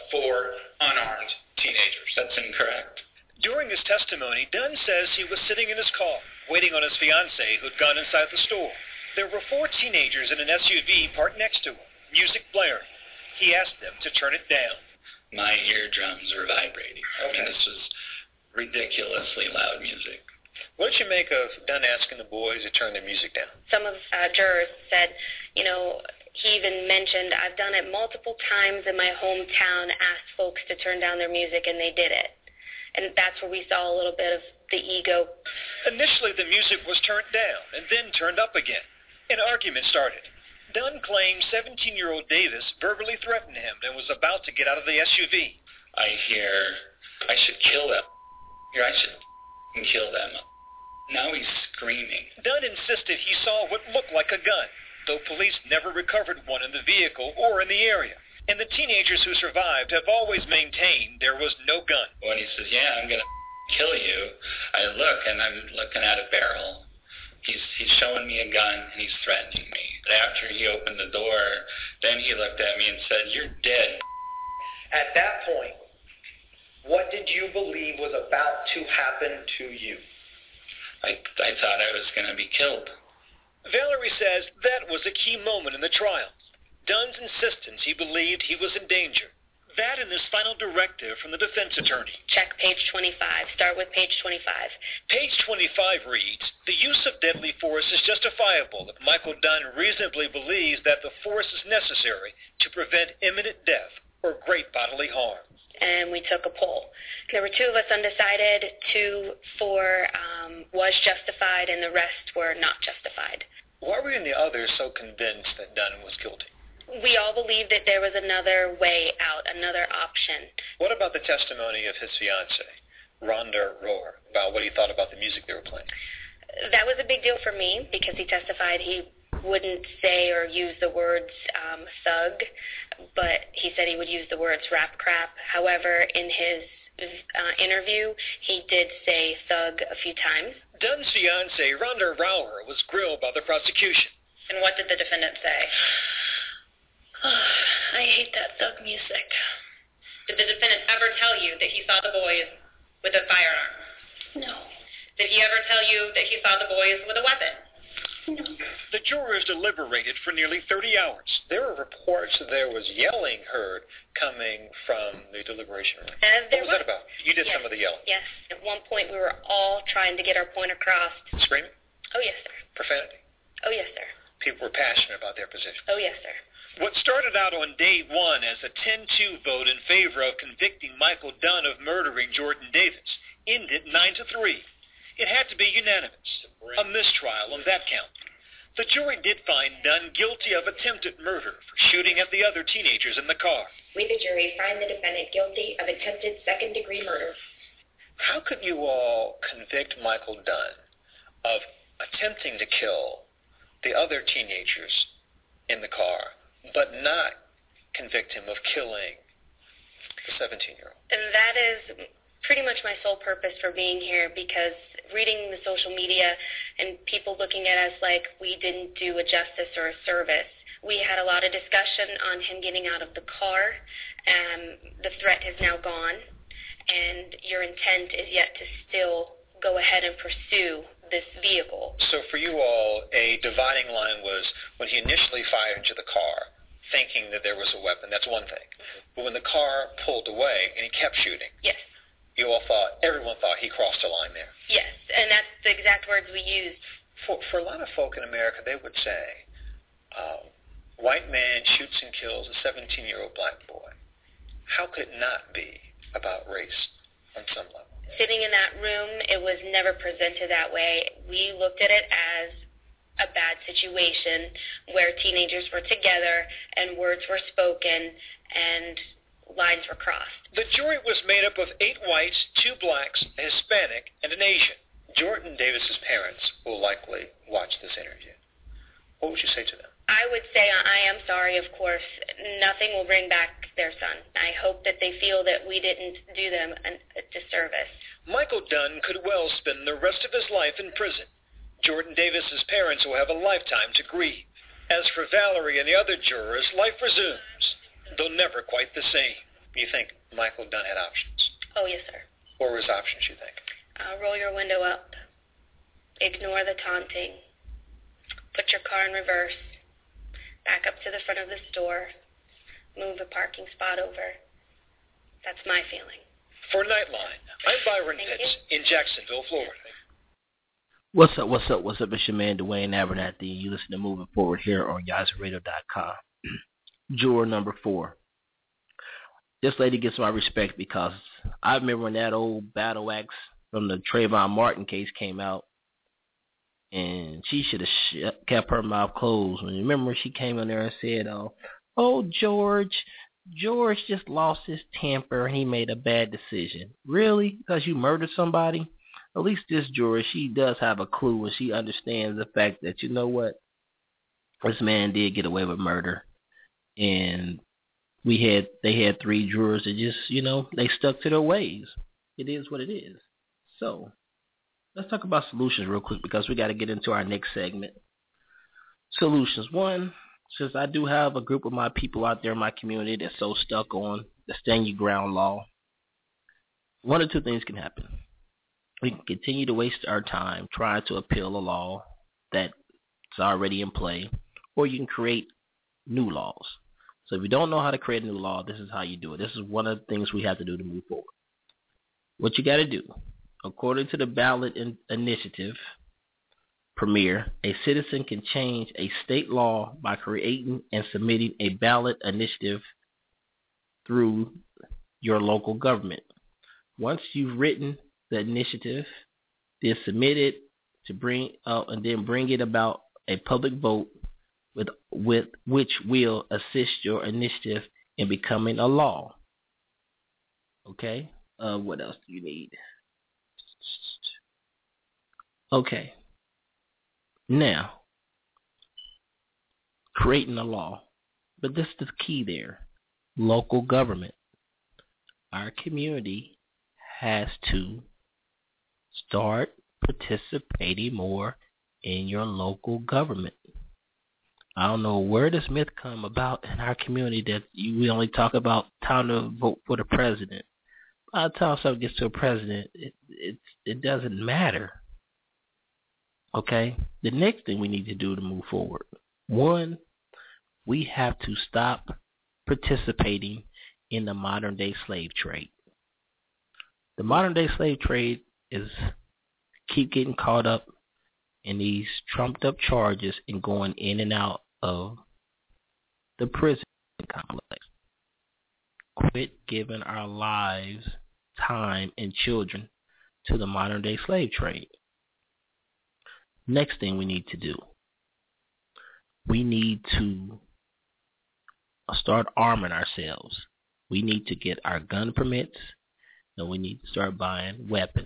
4 unarmed teenagers. That's incorrect. During his testimony, Dunn says he was sitting in his car, waiting on his fiancée who'd gone inside the store. There were 4 teenagers in an SUV parked next to him, music blaring. He asked them to turn it down. My eardrums were vibrating. Okay. I mean, this was ridiculously loud music. What did you make of Dunn asking the boys to turn their music down? Some of jurors said, he even mentioned, I've done it multiple times in my hometown, asked folks to turn down their music, and they did it. And that's where we saw a little bit of the ego. Initially, the music was turned down and then turned up again. An argument started. Dunn claimed 17-year-old Davis verbally threatened him and was about to get out of the SUV. I hear, I should kill them. I should kill them. Now he's screaming. Dunn insisted he saw what looked like a gun, though police never recovered one in the vehicle or in the area. And the teenagers who survived have always maintained there was no gun. When he says, "Yeah, I'm going to kill you," I look, and I'm looking at a barrel. He's showing me a gun, and he's threatening me. But after he opened the door, then he looked at me and said, "You're dead." At that point, what did you believe was about to happen to you? I thought I was going to be killed. Valerie says that was a key moment in the trial. Dunn's insistence he believed he was in danger. That and his final directive from the defense attorney. Check page 25. Start with page 25. Page 25 reads, "The use of deadly force is justifiable if Michael Dunn reasonably believes that the force is necessary to prevent imminent death or great bodily harm." And we took a poll. There were 2 of us undecided, 2 for was justified, and the rest were not justified. Why were you and the others so convinced that Dunn was guilty? We all believed that there was another way out, another option. What about the testimony of his fiancée, Rhonda Rohr, about what he thought about the music they were playing? That was a big deal for me because he testified he wouldn't say or use the words thug, but he said he would use the words rap crap. However, in his interview, he did say thug a few times. Dunn's fiancée, Rhonda Rohr, was grilled by the prosecution. And what did the defendant say? I hate that thug music. Did the defendant ever tell you that he saw the boys with a firearm? No. Did he ever tell you that he saw the boys with a weapon? No. The jurors deliberated for nearly 30 hours. There were reports that there was yelling heard coming from the deliberation room. What was that about? You did some of the yelling. Yes. At one point, we were all trying to get our point across. Screaming? Oh, yes, sir. Profanity? Oh, yes, sir. People were passionate about their position. Oh, yes, sir. What started out on day 1 as a 10-2 vote in favor of convicting Michael Dunn of murdering Jordan Davis ended 9-3. It had to be unanimous, a mistrial on that count. The jury did find Dunn guilty of attempted murder for shooting at the other teenagers in the car. We, the jury, find the defendant guilty of attempted second-degree murder. How could you all convict Michael Dunn of attempting to kill the other teenagers in the car, but not convict him of killing the 17-year-old? And that is pretty much my sole purpose for being here, because reading the social media and people looking at us like we didn't do a justice or a service. We had a lot of discussion on him getting out of the car. The threat has now gone, and your intent is yet to still go ahead and pursue this vehicle. So for you all, a dividing line was when he initially fired into the car, thinking that there was a weapon. That's one thing. But when the car pulled away and he kept shooting, yes, everyone thought he crossed a line there. Yes, and that's the exact words we used. For a lot of folk in America, they would say, white man shoots and kills a 17-year-old black boy. How could it not be about race on some level? Sitting in that room, it was never presented that way. We looked at it as a bad situation where teenagers were together and words were spoken and lines were crossed. The jury was made up of 8 whites, 2 blacks, a Hispanic, and an Asian. Jordan Davis's parents will likely watch this interview. What would you say to them? I would say I am sorry, of course. Nothing will bring back their son. I hope that they feel that we didn't do them a disservice. Michael Dunn could well spend the rest of his life in prison. Jordan Davis's parents will have a lifetime to grieve. As for Valerie and the other jurors, life resumes, though never quite the same. You think Michael Dunn had options? Oh, yes, sir. What were his options, you think? Roll your window up. Ignore the taunting. Put your car in reverse. Back up to the front of the store. Move the parking spot over. That's my feeling. For Nightline, I'm Byron Pitts in Jacksonville, Florida. What's up? It's your man, Dwayne Abernathy. You listen to Moving Forward here on YahooRadio.com. Juror number 4. This lady gets my respect because I remember when that old battle axe from the Trayvon Martin case came out, and she should have kept her mouth closed. When you remember she came in there and said, "Oh, George just lost his temper and he made a bad decision." Really? Because you murdered somebody? At least this juror, she does have a clue and she understands the fact that, you know what, this man did get away with murder, and they had 3 jurors that just, they stuck to their ways. It is what it is. So let's talk about solutions real quick, because we got to get into our next segment. Solutions. 1, since I do have a group of my people out there in my community that's so stuck on the stand your ground law, 1 or 2 things can happen. We can continue to waste our time trying to appeal a law that's already in play, or you can create new laws. So if you don't know how to create a new law, this is how you do it. This is one of the things we have to do to move forward. What you got to do, according to the ballot initiative premiere, a citizen can change a state law by creating and submitting a ballot initiative through your local government. Once you've written the initiative, then submit it to bring it about a public vote with which will assist your initiative in becoming a law. Okay? What else do you need? Okay. Now, creating a law. But this is the key there. Local government. Our community has to start participating more in your local government. I don't know where this myth come about in our community that we only talk about time to vote for the president. By the time something gets to a president, it doesn't matter. Okay? The next thing we need to do to move forward. 1, we have to stop participating in the modern day slave trade. The modern day slave trade is keep getting caught up in these trumped up charges and going in and out of the prison complex. Quit giving our lives, time, and children to the modern day slave trade. Next thing we need to do, we need to start arming ourselves. We need to get our gun permits, and we need to start buying weapons.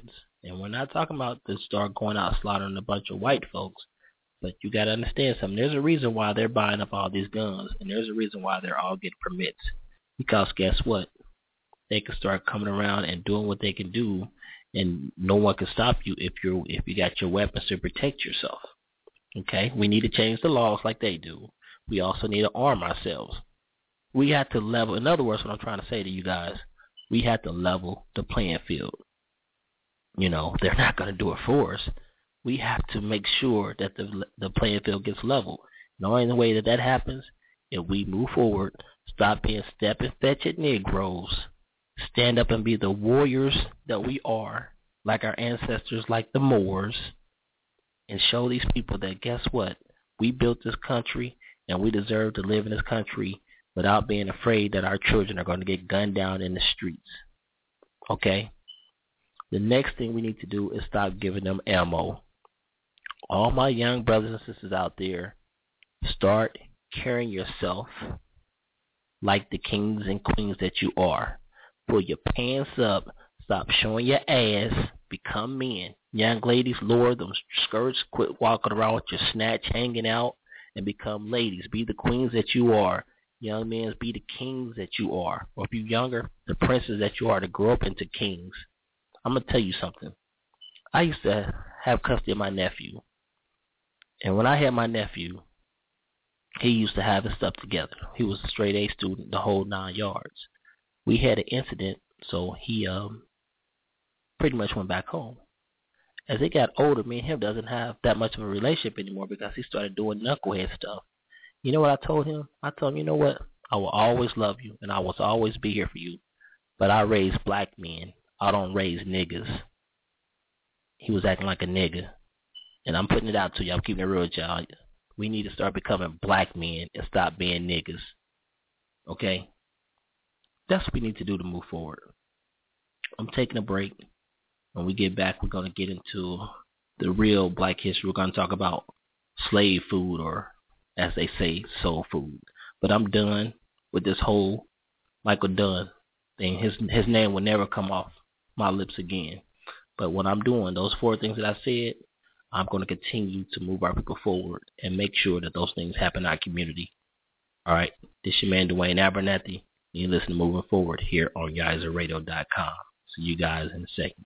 And we're not talking about to start going out slaughtering a bunch of white folks. But you got to understand something. There's a reason why they're buying up all these guns. And there's a reason why they're all getting permits. Because guess what? They can start coming around and doing what they can do. And no one can stop you if you got your weapons to protect yourself. Okay? We need to change the laws like they do. We also need to arm ourselves. We have to level. In other words, what I'm trying to say to you guys, we have to level the playing field. You know, they're not going to do it for us. We have to make sure that the playing field gets leveled. The only way that happens, if we move forward, stop being step and fetch it Negroes, stand up and be the warriors that we are, like our ancestors, like the Moors, and show these people that guess what? We built this country, and we deserve to live in this country without being afraid that our children are going to get gunned down in the streets. Okay? The next thing we need to do is stop giving them ammo. All my young brothers and sisters out there, start carrying yourself like the kings and queens that you are. Pull your pants up. Stop showing your ass. Become men. Young ladies, lower them skirts. Quit walking around with your snatch hanging out and become ladies. Be the queens that you are. Young men, be the kings that you are. Or if you're younger, the princes that you are to grow up into kings. I'm going to tell you something. I used to have custody of my nephew. And when I had my nephew, he used to have his stuff together. He was a straight A student, the whole 9 yards. We had an incident, so he pretty much went back home. As he got older, me and him doesn't have that much of a relationship anymore because he started doing knucklehead stuff. You know what I told him? I told him, you know what? I will always love you, and I will always be here for you. But I raise black men. I don't raise niggas. He was acting like a nigga. And I'm putting it out to you. I'm keeping it real with y'all. We need to start becoming black men and stop being niggas. Okay? That's what we need to do to move forward. I'm taking a break. When we get back, we're going to get into the real black history. We're going to talk about slave food, or as they say, soul food. But I'm done with this whole Michael Dunn thing. His name will never come off my lips again. But what I'm doing, those 4 things that I said, I'm going to continue to move our people forward and make sure that those things happen in our community. All right, this is your man, Dwayne Abernathy, and you listen to Moving Forward here on YZerRadio.com. See you guys in a second.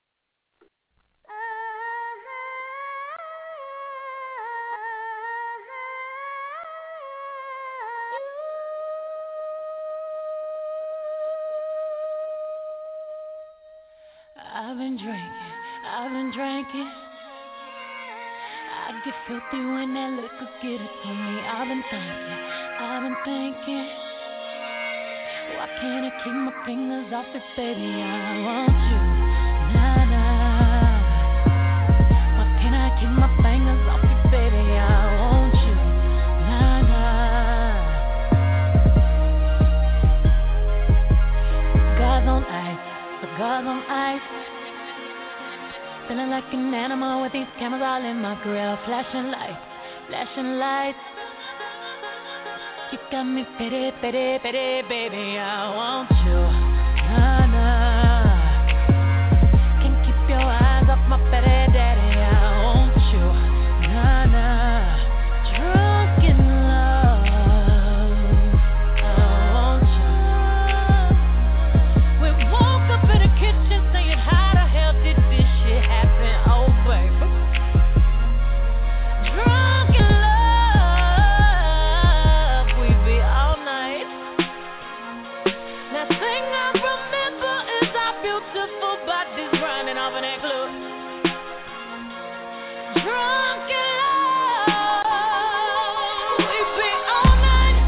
I've been drinking. I get filthy when that liquor get it to me. I've been thinking. Why can't I keep my fingers off it, baby? I want you, nah, nah. Why can't I keep my fingers off it, baby? I want you, nah, nah. Cigars on ice. Feeling like an animal with these cameras all in my grill. Flashing lights. You got me pity, baby. I want you, nah, nah. Can't keep your eyes off my petty daddy. I want you, nah, nah. Drunk in love. I want you. We woke up in the kitchen saying, how the hell did this shit happen? Oh, baby. Drunk in love. We be all night. Last thing I remember is our beautiful bodies running off in that club. Drunk in love. We be all night.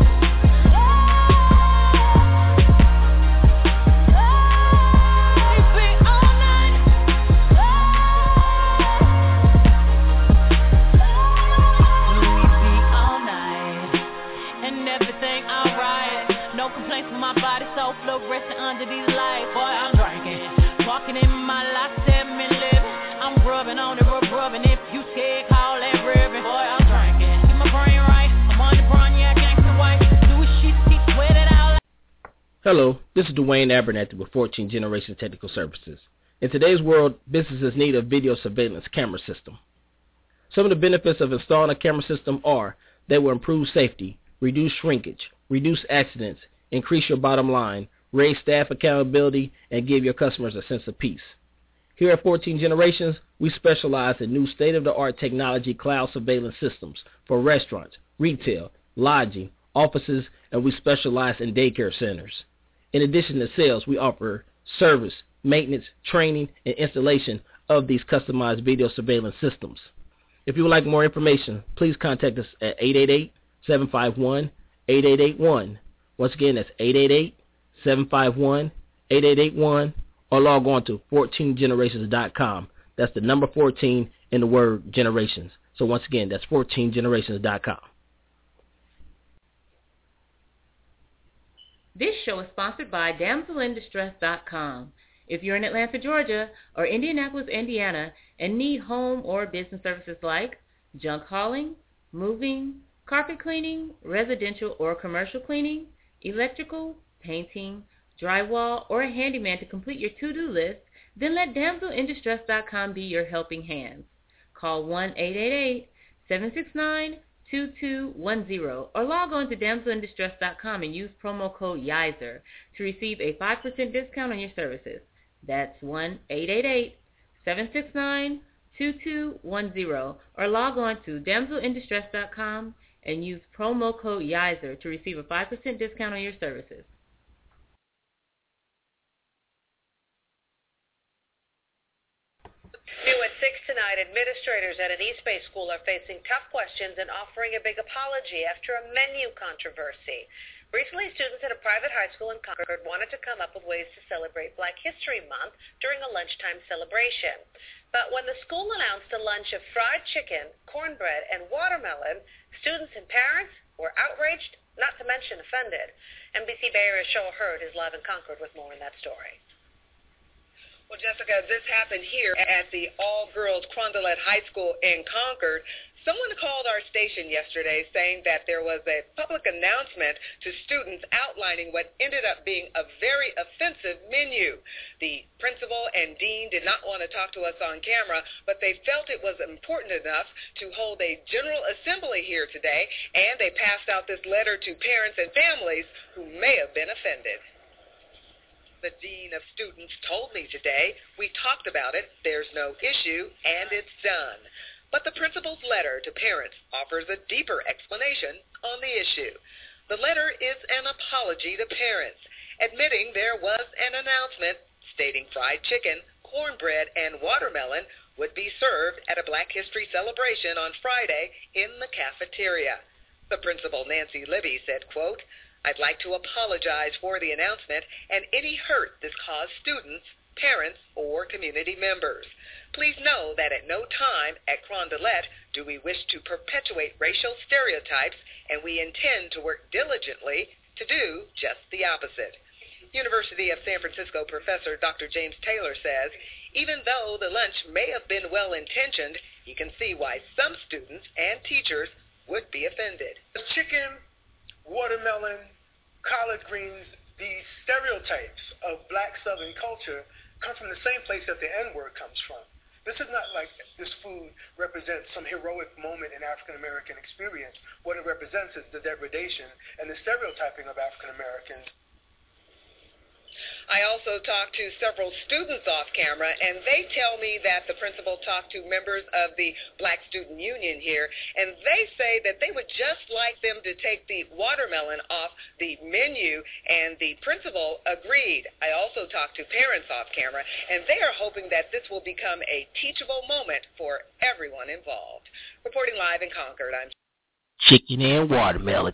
We be all night. We be all night. And everything alright. No complaints with my body, so fluorescent under these lights. Boy, I'm drinking. Walking in my life, 7 living. I'm rubbing on the rubbing. If you scared, call that ribbon. Boy, I'm drinking. Keep my brain right. I'm on the Bronya, gangsta white. Do shit, keep sweat it out. Hello, this is Dwayne Abernathy with 14 Generation Technical Services. In today's world, businesses need a video surveillance camera system. Some of the benefits of installing a camera system are they will improve safety, reduce shrinkage, reduce accidents, increase your bottom line, raise staff accountability, and give your customers a sense of peace. Here at 14 Generations, we specialize in new state-of-the-art technology cloud surveillance systems for restaurants, retail, lodging, offices, and we specialize in daycare centers. In addition to sales, we offer service, maintenance, training, and installation of these customized video surveillance systems. If you would like more information, please contact us at 888-751-8881. Once again, that's 888-751-8881, or log on to 14generations.com. That's the number 14 in the word generations. So once again, that's 14generations.com. This show is sponsored by DamselInDistress.com. If you're in Atlanta, Georgia, or Indianapolis, Indiana, and need home or business services like junk hauling, moving, carpet cleaning, residential or commercial cleaning, electrical, painting, drywall, or a handyman to complete your to-do list, then let DamselInDistress.com be your helping hands. Call 1-888-769-2210 or log on to DamselInDistress.com and use promo code YIZER to receive a 5% discount on your services. That's 1-888-769-2210 or log on to DamselInDistress.com and use promo code YIZER to receive a 5% discount on your services. New at 6 tonight, administrators at an East Bay school are facing tough questions and offering a big apology after a menu controversy. Recently, students at a private high school in Concord wanted to come up with ways to celebrate Black History Month during a lunchtime celebration. But when the school announced a lunch of fried chicken, cornbread, and watermelon, students and parents were outraged, not to mention offended. NBC Bay Area Cheryl Hurd is live in Concord with more in that story. Well, Jessica, this happened here at the all-girls Crondelet High School in Concord. Someone called our station yesterday saying that there was a public announcement to students outlining what ended up being a very offensive menu. The principal and dean did not want to talk to us on camera, but they felt it was important enough to hold a general assembly here today, and they passed out this letter to parents and families who may have been offended. The dean of students told me today, we talked about it, there's no issue, and it's done. But the principal's letter to parents offers a deeper explanation on the issue. The letter is an apology to parents, admitting there was an announcement stating fried chicken, cornbread, and watermelon would be served at a Black History celebration on Friday in the cafeteria. The principal, Nancy Libby, said, quote, I'd like to apologize for the announcement and any hurt this caused students, parents, or community members. Please know that at no time at Crondelet do we wish to perpetuate racial stereotypes, and we intend to work diligently to do just the opposite. University of San Francisco professor Dr. James Taylor says, even though the lunch may have been well-intentioned, he can see why some students and teachers would be offended. Chicken, watermelon, collard greens, these stereotypes of black Southern culture come from the same place that the N-word comes from. This is not like this food represents some heroic moment in African American experience. What it represents is the degradation and the stereotyping of African Americans. I also talked to several students off camera, and they tell me that the principal talked to members of the Black Student Union here, and they say that they would just like them to take the watermelon off the menu, and the principal agreed. I also talked to parents off camera, and they are hoping that this will become a teachable moment for everyone involved. Reporting live in Concord, I'm Chicken and watermelon.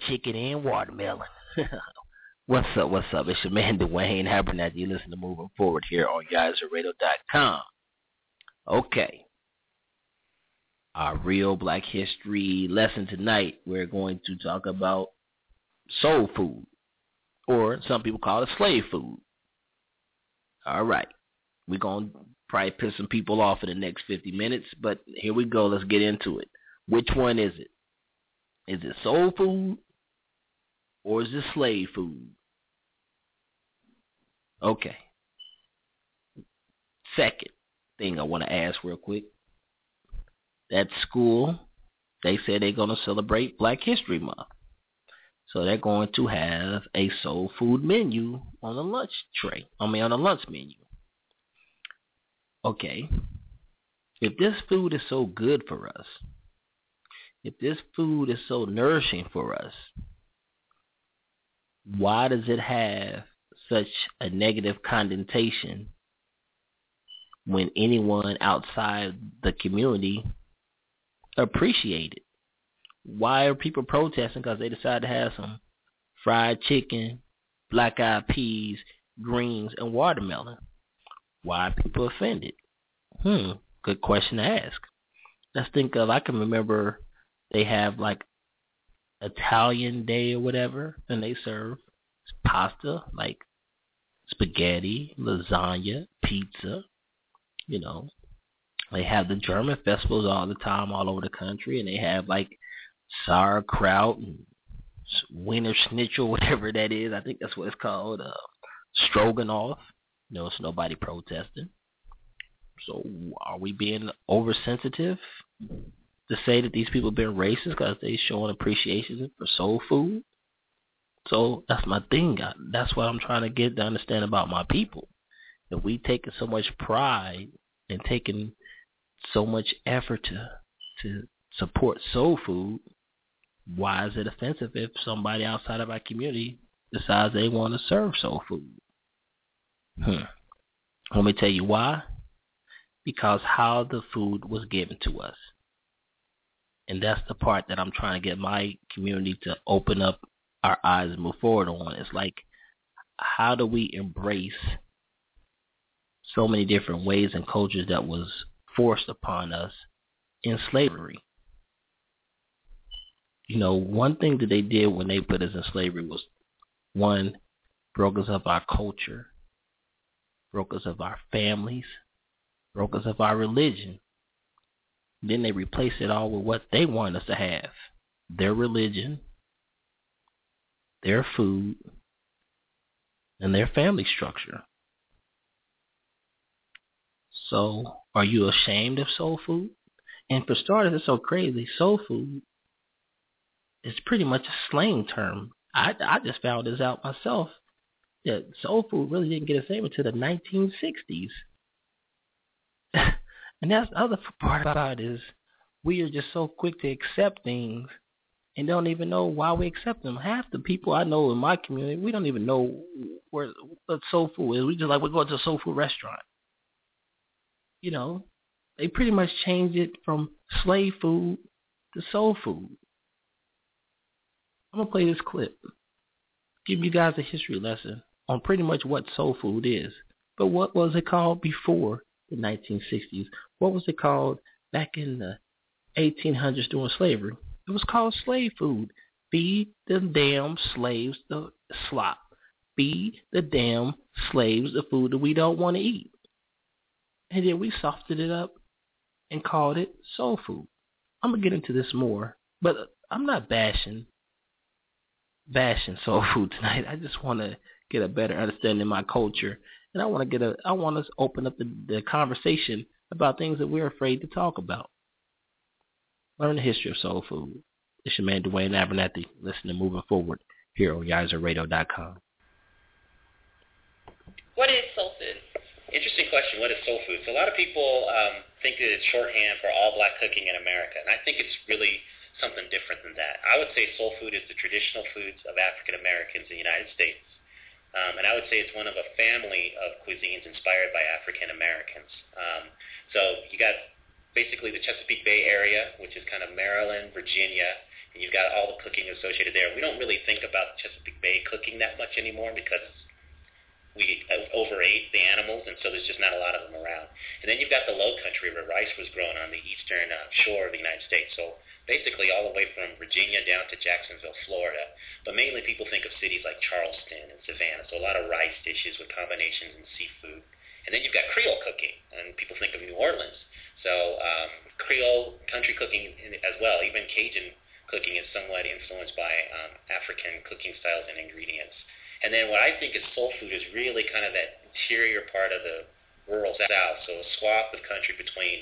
What's up? It's your man, Dwayne Abernathy. You listen to Moving Forward here on YizerRadio.com. Okay. Our real Black History lesson tonight, we're going to talk about soul food, or some people call it slave food. All right. We're going to probably piss some people off in the next 50 minutes, but here we go. Let's get into it. Which one is it? Is it soul food? Or is it slave food? Okay. Second thing I want to ask real quick. That school, they said they're going to celebrate Black History Month. So they're going to have a soul food menu on the lunch tray. On the lunch menu. Okay. If this food is so good for us, if this food is so nourishing for us, why does it have such a negative connotation when anyone outside the community appreciate it? Why are people protesting because they decide to have some fried chicken, black-eyed peas, greens, and watermelon? Why are people offended? Good question to ask. Let's think of, I can remember they have like Italian Day or whatever, and they serve pasta, like spaghetti, lasagna, pizza, you know. They have the German festivals all the time all over the country, and they have like sauerkraut and Wiener Schnitzel, whatever that is. I think that's what it's called. Stroganoff. No, it's nobody protesting. So are we being oversensitive to say that these people are being racist because they showing appreciation for soul food? So that's my thing. That's what I'm trying to get to understand about my people. If we taking so much pride and taking so much effort to support soul food, why is it offensive if somebody outside of our community decides they want to serve soul food? Let me tell you why. Because how the food was given to us. And that's the part that I'm trying to get my community to open up our eyes and move forward on. It's like, how do we embrace so many different ways and cultures that was forced upon us in slavery? You know, one thing that they did when they put us in slavery was, one, broke us of our culture, broke us of our families, broke us of our religion. Then they replaced it all with what they want us to have. Their religion, their food, and their family structure. So, are you ashamed of soul food? And for starters, it's so crazy. Soul food is pretty much a slang term. I just found this out myself, that soul food really didn't get a name until the 1960s. And that's the other part about it, is we are just so quick to accept things and don't even know why we accept them. Half the people I know in my community, we don't even know what soul food is. We just like, we're going to a soul food restaurant. You know, they pretty much changed it from slave food to soul food. I'm going to play this clip, give you guys a history lesson on pretty much what soul food is. But what was it called before the 1960s? What was it called back in the 1800s during slavery? It was called slave food. Feed the damn slaves the slop. Feed the damn slaves the food that we don't want to eat. And then we softened it up and called it soul food. I'm going to get into this more, but I'm not bashing soul food tonight. I just want to get a better understanding of my culture. And I want us to open up the conversation about things that we're afraid to talk about. Learn the history of soul food. It's your man, Dwayne Abernathy. Listen to Moving Forward here on YZerRadio.com. What is soul food? Interesting question. What is soul food? So a lot of people think that it's shorthand for all black cooking in America, and I think it's really something different than that. I would say soul food is the traditional foods of African Americans in the United States. And I would say it's one of a family of cuisines inspired by African Americans. So you got basically the Chesapeake Bay area, which is kind of Maryland, Virginia, and you've got all the cooking associated there. We don't really think about Chesapeake Bay cooking that much anymore because we overate the animals, and so there's just not a lot of them around. And then you've got the low country where rice was grown on the eastern shore of the United States. So basically all the way from Virginia down to Jacksonville, Florida. But mainly people think of cities like Charleston and Savannah. So a lot of rice dishes with combinations in seafood. And then you've got Creole cooking, and people think of New Orleans. So Creole country cooking as well. Even Cajun cooking is somewhat influenced by African cooking styles and ingredients. And then what I think is soul food is really kind of that interior part of the rural South, so a swath of country between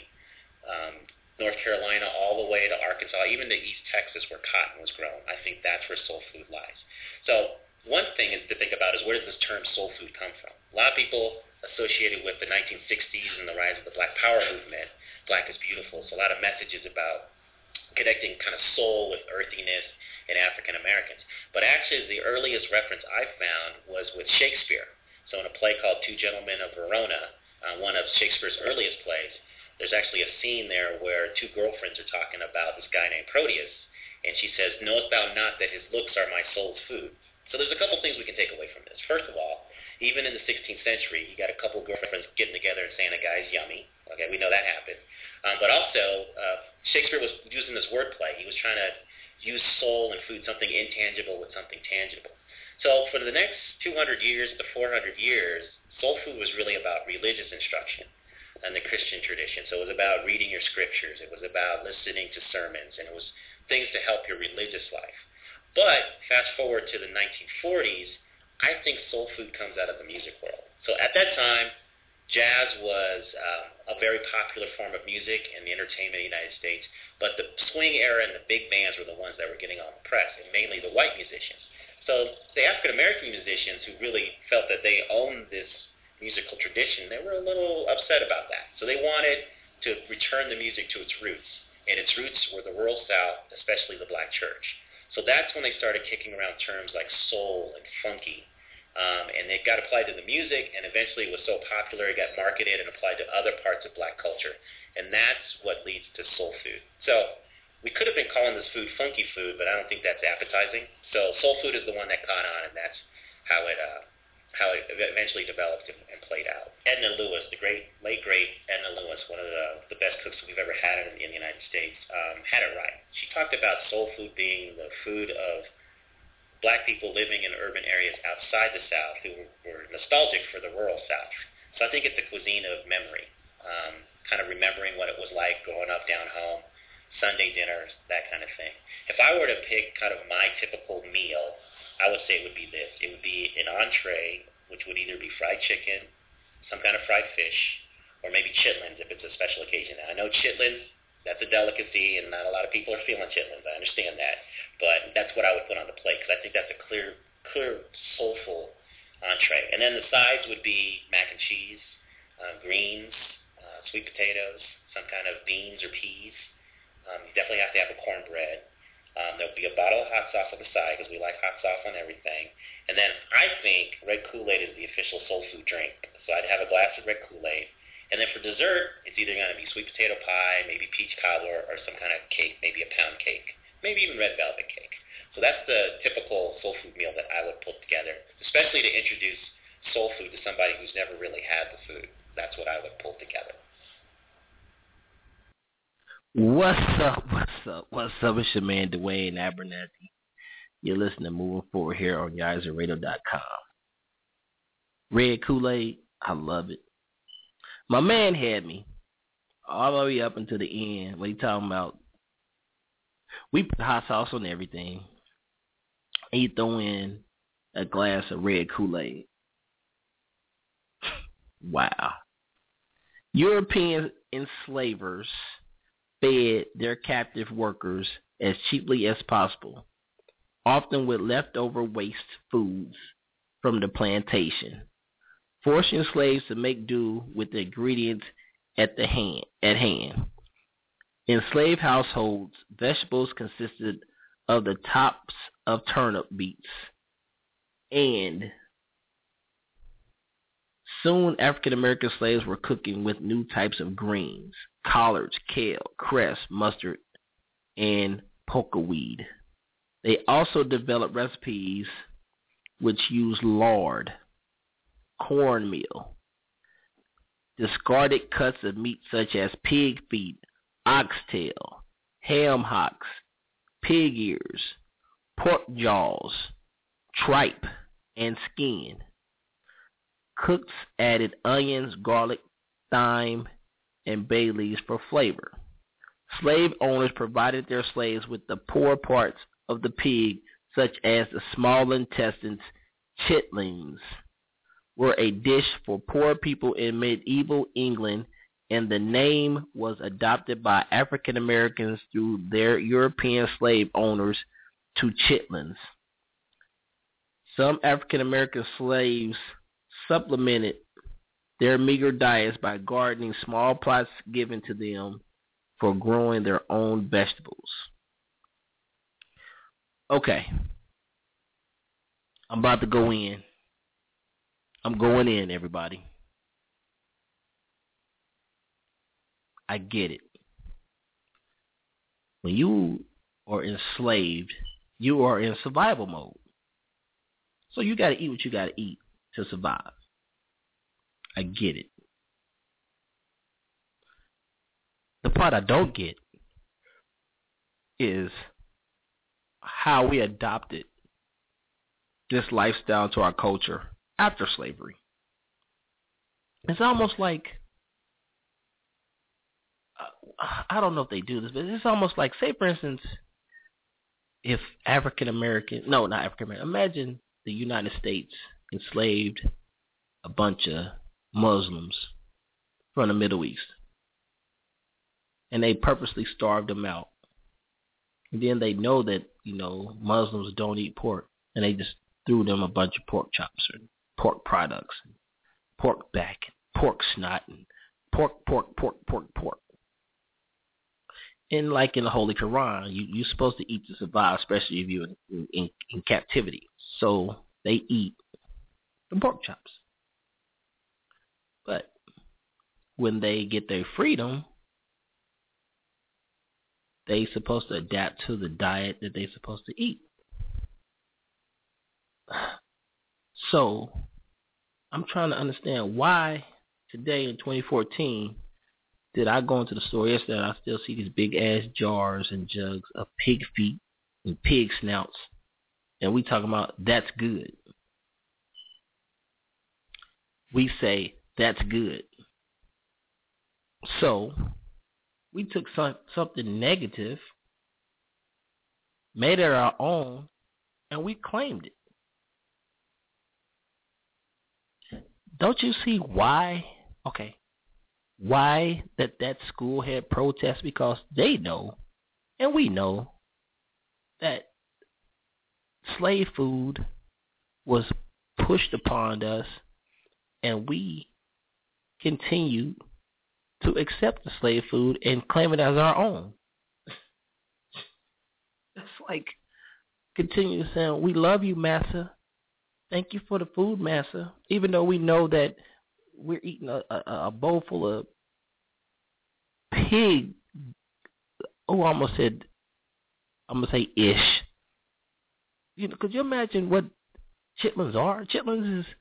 North Carolina all the way to Arkansas, even to East Texas where cotton was grown. I think that's where soul food lies. So one thing is to think about is where does this term soul food come from? A lot of people associate it with the 1960s and the rise of the Black Power movement. Black is beautiful. So a lot of messages about connecting kind of soul with earthiness in African Americans. But actually the earliest reference I found was with Shakespeare. So in a play called Two Gentlemen of Verona, one of Shakespeare's earliest plays, there's actually a scene there where two girlfriends are talking about this guy named Proteus, and she says, "Knowest thou not that his looks are my soul's food?" So there's a couple things we can take away from this. First of all, even in the 16th century, you got a couple girlfriends getting together and saying a guy's yummy. Okay, we know that happened. But also, Shakespeare was using this wordplay. He was trying to use soul and food, something intangible with something tangible. So for the next 200 years to 400 years, soul food was really about religious instruction and the Christian tradition. So it was about reading your scriptures. It was about listening to sermons, and it was things to help your religious life. But fast forward to the 1940s, I think soul food comes out of the music world. So at that time, jazz was a very popular form of music in the entertainment in the United States, but the swing era and the big bands were the ones that were getting all the press, and mainly the white musicians. So the African-American musicians who really felt that they owned this musical tradition, they were a little upset about that. So they wanted to return the music to its roots, and its roots were the rural South, especially the black church. So that's when they started kicking around terms like soul and funky, and it got applied to the music, and eventually it was so popular it got marketed and applied to other parts of black culture, and that's what leads to soul food. So we could have been calling this food funky food, but I don't think that's appetizing. So soul food is the one that caught on, and that's how it eventually developed and played out. Edna Lewis, the late great Edna Lewis, one of the best cooks we've ever had in the United States, had it right. She talked about soul food being the food of black people living in urban areas outside the South who were nostalgic for the rural South. So I think it's a cuisine of memory, kind of remembering what it was like growing up down home, Sunday dinners, that kind of thing. If I were to pick kind of my typical meal, I would say it would be this. It would be an entree, which would either be fried chicken, some kind of fried fish, or maybe chitlins if it's a special occasion. Now, I know chitlins, that's a delicacy, and not a lot of people are feeling chitlins. I understand that. But that's what I would put on the plate, because I think that's a clear, soulful entree. And then the sides would be mac and cheese, greens, sweet potatoes, some kind of beans or peas. You definitely have to have a cornbread. There'll be a bottle of hot sauce on the side, because we like hot sauce on everything. And then I think red Kool-Aid is the official soul food drink. So I'd have a glass of red Kool-Aid. And then for dessert, it's either going to be sweet potato pie, maybe peach cobbler, or some kind of cake, maybe a pound cake, maybe even red velvet cake. So that's the typical soul food meal that I would put together, especially to introduce soul food to somebody who's never really had the food. That's what I would pull together. What's up? It's your man, Dwayne Abernathy. You're listening to Moving Forward here on YahZeRadio.com. Red Kool-Aid, I love it. My man had me all the way up until the end when he talking about we put hot sauce on everything. And you throw in a glass of red Kool-Aid. Wow. European enslavers fed their captive workers as cheaply as possible, often with leftover waste foods from the plantation, forcing slaves to make do with the ingredients at hand. In slave households, vegetables consisted of the tops of turnip beets, and soon African American slaves were cooking with new types of greens: collards, kale, cress, mustard, and pokeweed. They also developed recipes which used lard, cornmeal, discarded cuts of meat such as pig feet, oxtail, ham hocks, pig ears, pork jaws, tripe, and skin. Cooks added onions, garlic, thyme, and bay leaves for flavor. Slave owners provided their slaves with the poor parts of the pig, such as the small intestines, chitlins, were a dish for poor people in medieval England, and the name was adopted by African Americans through their European slave owners to chitlins. Some African American slaves supplemented their meager diets by gardening small plots given to them for growing their own vegetables. Okay. I'm about to go in. I'm going in, everybody. I get it. When you are enslaved, you are in survival mode. So you got to eat what you got to eat to survive. I get it. The part I don't get is how we adopted this lifestyle to our culture after slavery. It's almost like, I don't know if they do this, but it's almost like, say for instance, if imagine the United States enslaved a bunch of Muslims from the Middle East, and they purposely starved them out. And then they know that, Muslims don't eat pork, and they just threw them a bunch of pork chops and pork products, and pork back, and pork snot, and pork. And like in the Holy Quran, you're supposed to eat to survive, especially if you're in captivity. So they eat the pork chops. But when they get their freedom, they're supposed to adapt to the diet that they're supposed to eat. So I'm trying to understand why today in 2014 did I go into the store yesterday and I still see these big ass jars and jugs of pig feet and pig snouts, and we talking about that's good. We say that's good. So we took something negative, made it our own, and we claimed it. Don't you see why? Okay. Why that school had protests? Because they know, and we know, that slave food was pushed upon us, and we continue to accept the slave food and claim it as our own. It's like continue saying, we love you, massa. Thank you for the food, massa. Even though we know that we're eating a bowl full of pig. Oh, I'm going to say ish. Could you imagine what chitlins are? Chitlins is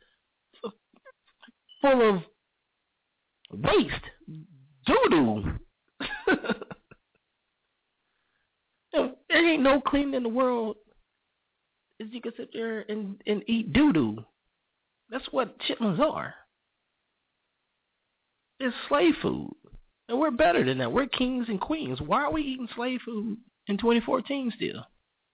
full of waste. Doo-doo. There ain't no cleaning in the world as you can sit there and eat doo-doo. That's what chitlins are. It's slave food. And we're better than that. We're kings and queens. Why are we eating slave food in 2014 still?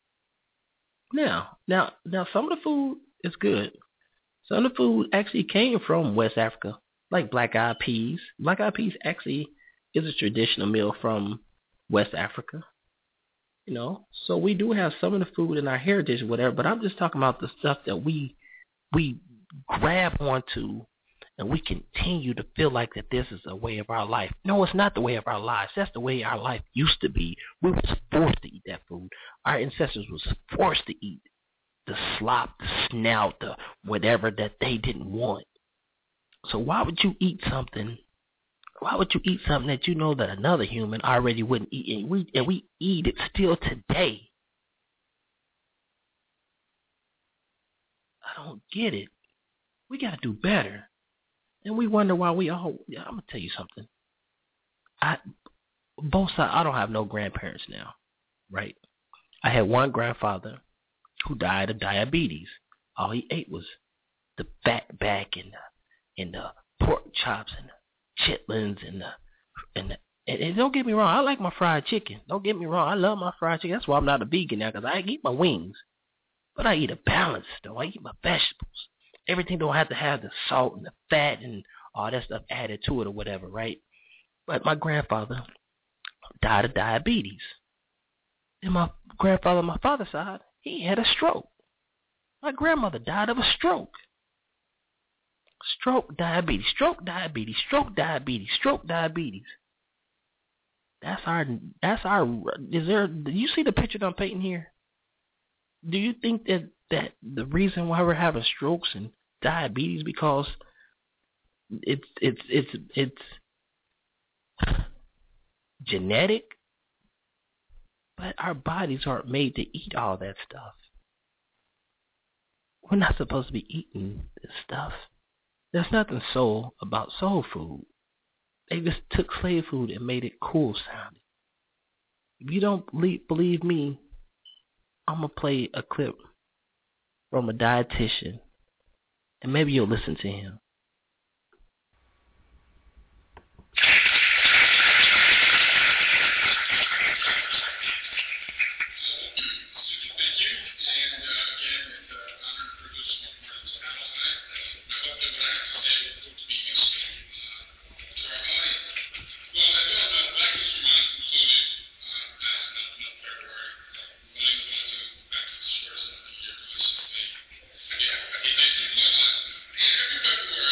Now, some of the food is good. Some of the food actually came from West Africa, like black-eyed peas. Black-eyed peas actually is a traditional meal from West Africa. So we do have some of the food in our heritage or whatever, but I'm just talking about the stuff that we grab onto and we continue to feel like that this is a way of our life. No, it's not the way of our lives. That's the way our life used to be. We was forced to eat that food. Our ancestors was forced to eat the slop, the snout, the whatever that they didn't want. So why would you eat something? Why would you eat something that you know that another human already wouldn't eat? And we eat it still today. I don't get it. We got to do better. And we wonder why I'm going to tell you something. Both sides, I don't have no grandparents now, right? I had one grandfather who died of diabetes. All he ate was the fat back and the pork chops and the chitlins and don't get me wrong, I like my fried chicken. Don't get me wrong, I love my fried chicken. That's why I'm not a vegan now, because I eat my wings. But I eat a balance, though. I eat my vegetables. everything don't have to have the salt and the fat and all that stuff added to it or whatever, right? But my grandfather died of diabetes. And my grandfather on my father's side, he had a stroke. My grandmother died of a stroke. Stroke, diabetes, stroke, diabetes, stroke, diabetes, stroke, diabetes. Do you see the picture that I'm painting here? Do you think that the reason why we're having strokes and diabetes because it's genetic? But our bodies aren't made to eat all that stuff. We're not supposed to be eating this stuff. There's nothing soul about soul food. They just took slave food and made it cool sounding. If you don't believe me, I'm going to play a clip from a dietitian, and maybe you'll listen to him. February.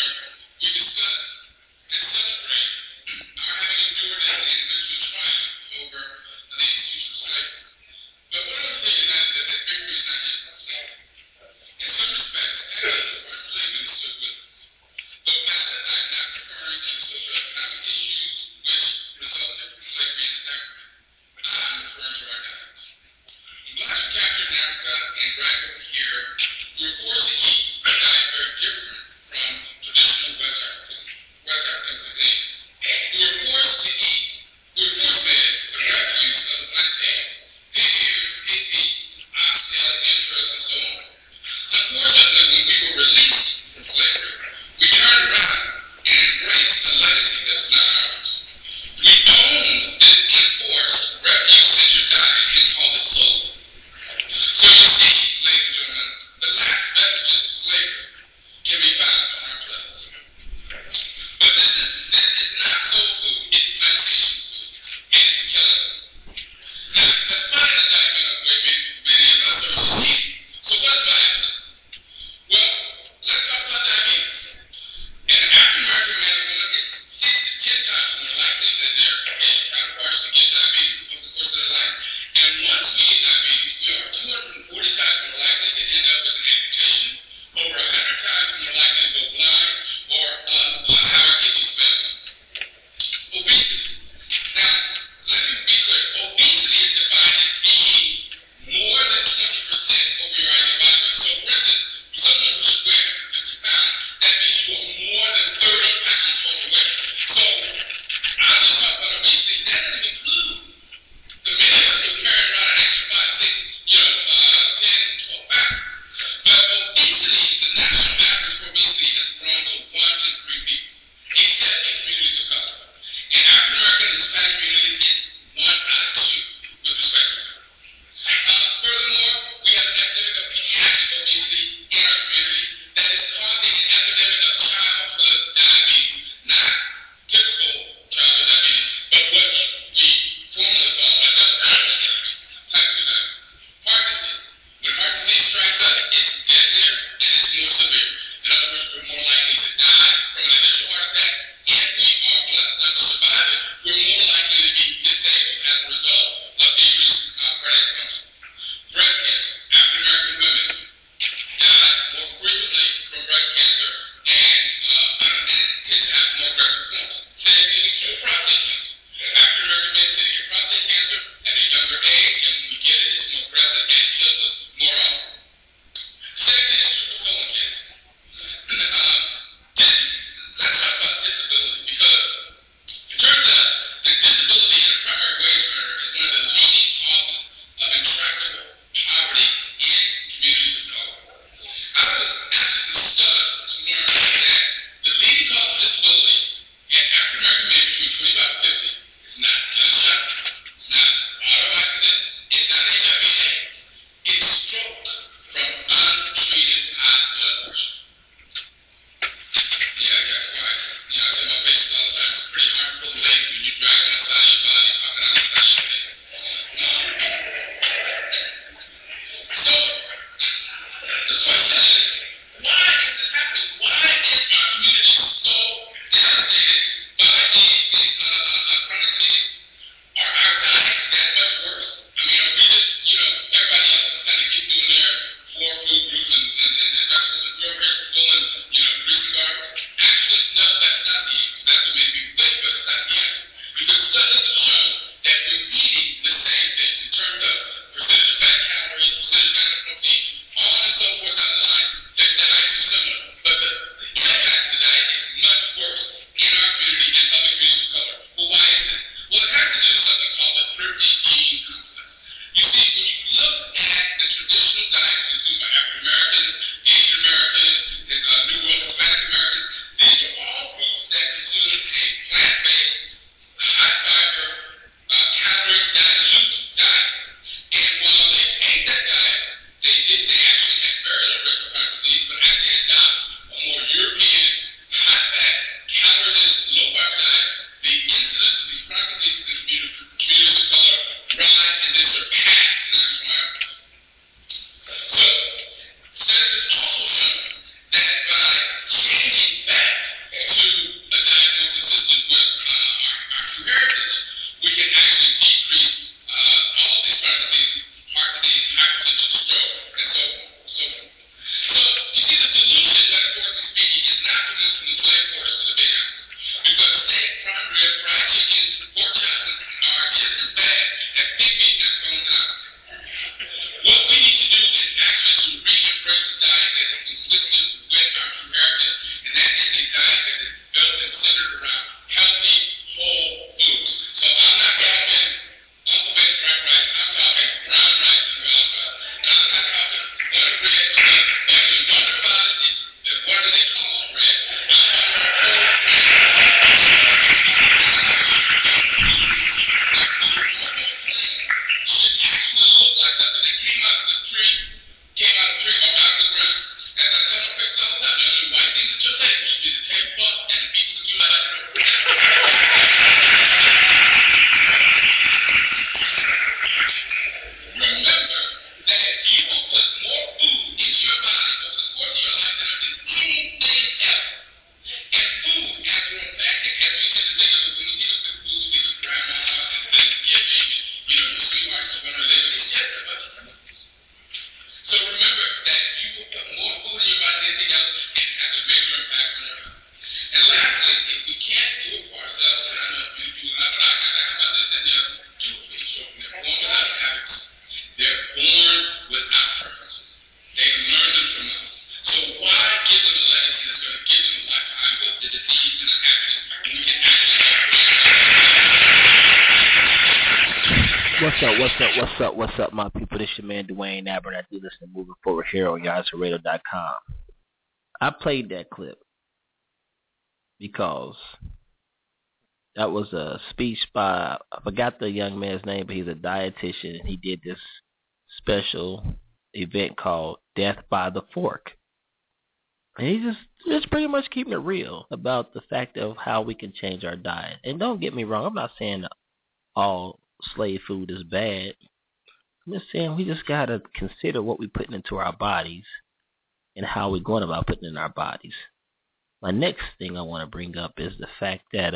What's up, my people? This your man, Dwayne Aber, and I do listen to Moving Forward here on YatsRadio.com. I played that clip because that was a speech by, I forgot the young man's name, but he's a dietitian, and he did this special event called Death by the Fork. And he's just pretty much keeping it real about the fact of how we can change our diet. And don't get me wrong, I'm not saying all slave food is bad. I'm just saying we just got to consider what we're putting into our bodies and how we're going about putting in our bodies. My next thing I want to bring up is the fact that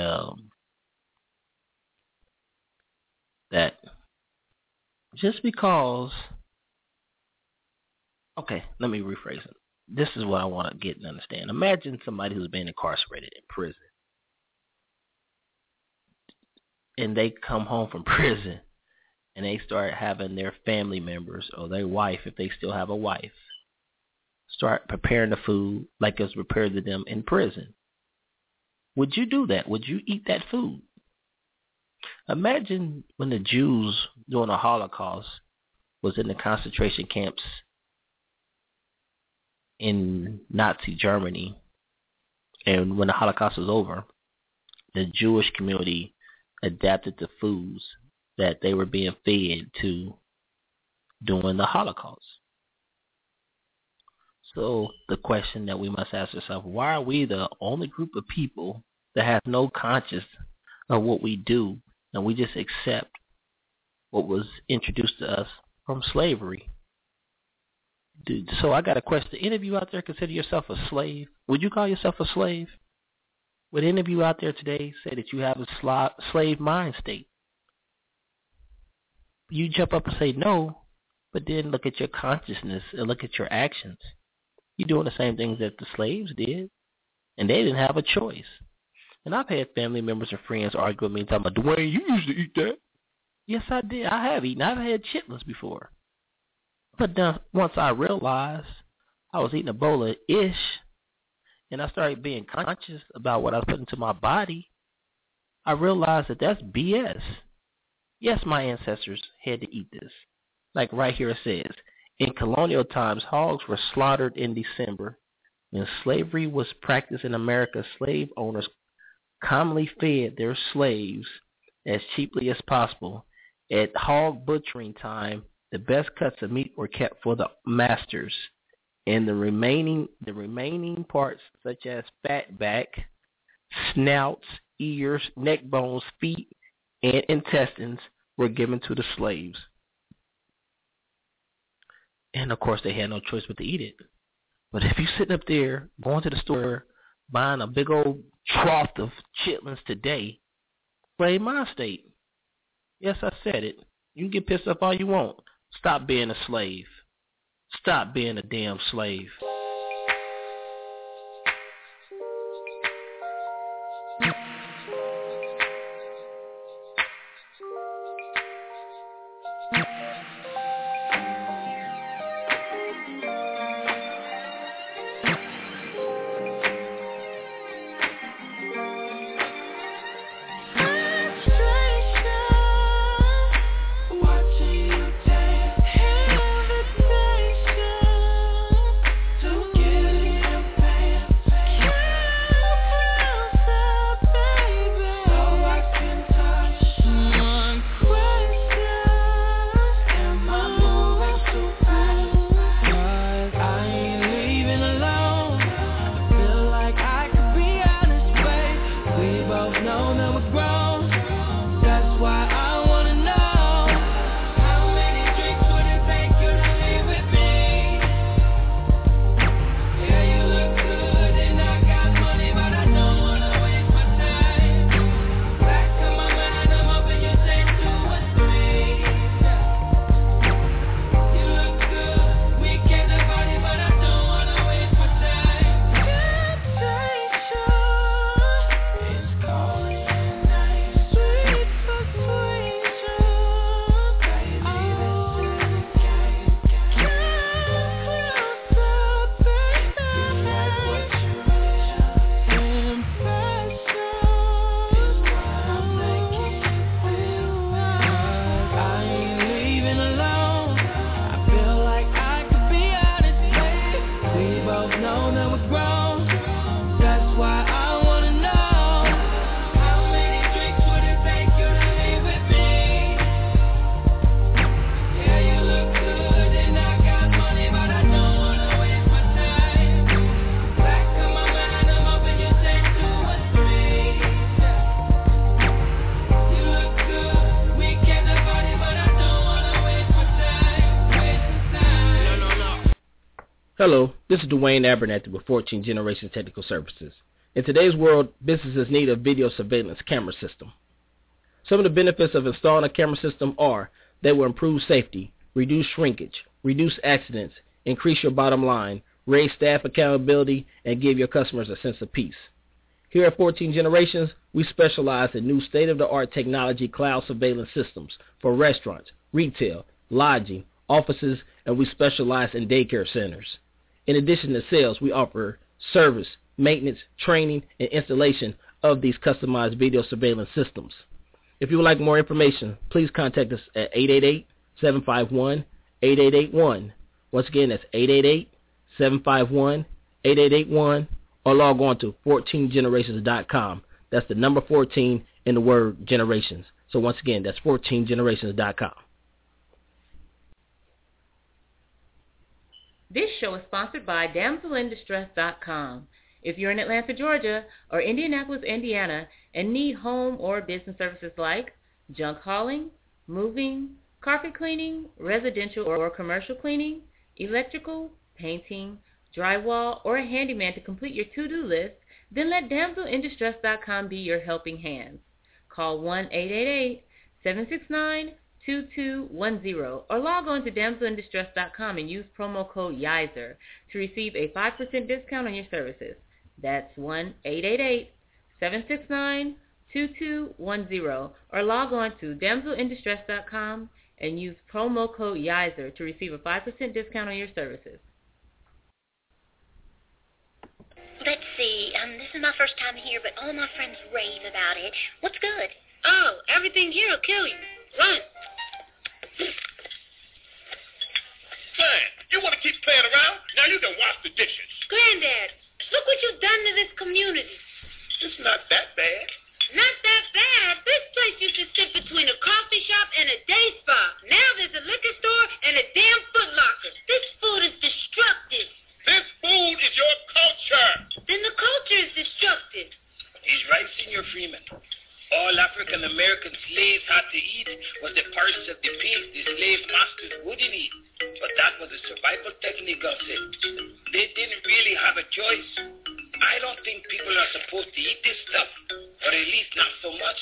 that just because, okay, let me rephrase it. This is what I want to get and understand. Imagine somebody who's been incarcerated in prison, and they come home from prison, and they start having their family members or their wife, if they still have a wife, start preparing the food like it was prepared to them in prison. Would you do that? Would you eat that food? Imagine when the Jews during the Holocaust was in the concentration camps in Nazi Germany, and when the Holocaust was over, the Jewish community adapted the foods that they were being fed to during the Holocaust. So the question that we must ask ourselves, why are we the only group of people that have no conscience of what we do, and we just accept what was introduced to us from slavery? Dude, so I got a question. Any of you out there consider yourself a slave? Would you call yourself a slave? Would any of you out there today say that you have a slave mind state? You jump up and say no, but then look at your consciousness and look at your actions. You're doing the same things that the slaves did, and they didn't have a choice. And I've had family members and friends argue with me and talking about, Dwayne, you used to eat that. Yes, I did. I have eaten. I've had chitlins before. But then once I realized I was eating a bowl of ish, and I started being conscious about what I was putting into my body, I realized that that's BS. Yes, my ancestors had to eat this. Like right here it says, in colonial times, hogs were slaughtered in December. When slavery was practiced in America, slave owners commonly fed their slaves as cheaply as possible. At hog butchering time, the best cuts of meat were kept for the masters, and the remaining parts, such as fat back, snouts, ears, neck bones, feet, and intestines, were given to the slaves. And of course, they had no choice but to eat it. But if you're sitting up there, going to the store, buying a big old trough of chitlins today, slave mind state. Yes, I said it. You can get pissed off all you want. Stop being a slave. Stop being a damn slave. Watching you dance, invitation Hello, this is Dwayne Abernathy with 14 Generations Technical Services. In today's world, businesses need a video surveillance camera system. Some of the benefits of installing a camera system are they will improve safety, reduce shrinkage, reduce accidents, increase your bottom line, raise staff accountability, and give your customers a sense of peace. Here at 14 Generations, we specialize in new state-of-the-art technology cloud surveillance systems for restaurants, retail, lodging, offices, and we specialize in daycare centers. In addition to sales, we offer service, maintenance, training, and installation of these customized video surveillance systems. If you would like more information, please contact us at 888-751-8881. Once again, that's 888-751-8881, or log on to 14generations.com. That's the number 14 in the word generations. So once again, that's 14generations.com. This show is sponsored by DamselInDistress.com. If you're in Atlanta, Georgia, or Indianapolis, Indiana, and need home or business services like junk hauling, moving, carpet cleaning, residential or commercial cleaning, electrical, painting, drywall, or a handyman to complete your to-do list, then let DamselInDistress.com be your helping hands. Call 1-888-769-2210 or log on to DamselInDistress.com and use promo code YIZER to receive a 5% discount on your services. That's 1-888-769-2210 or log on to DamselInDistress.com and use promo code YIZER to receive a 5% discount on your services. Let's see, this is my first time here, but all my friends rave about it. What's good? Oh, everything here will kill you. Run. Man, you want to keep playing around? Now you can wash the dishes. Granddad, look what you've done to this community. It's not that bad. Not that bad. This place used to sit between a coffee shop and a day spa. Now there's a liquor store and a damn Foot Locker. This food is destructive. This food is your culture. Then the culture is destructive. He's right, Senor Freeman. All African American slaves had to eat was the parts of the pig the slave masters wouldn't eat. But that was a survival technique of it. They didn't really have a choice. I don't think people are supposed to eat this stuff, or at least not so much.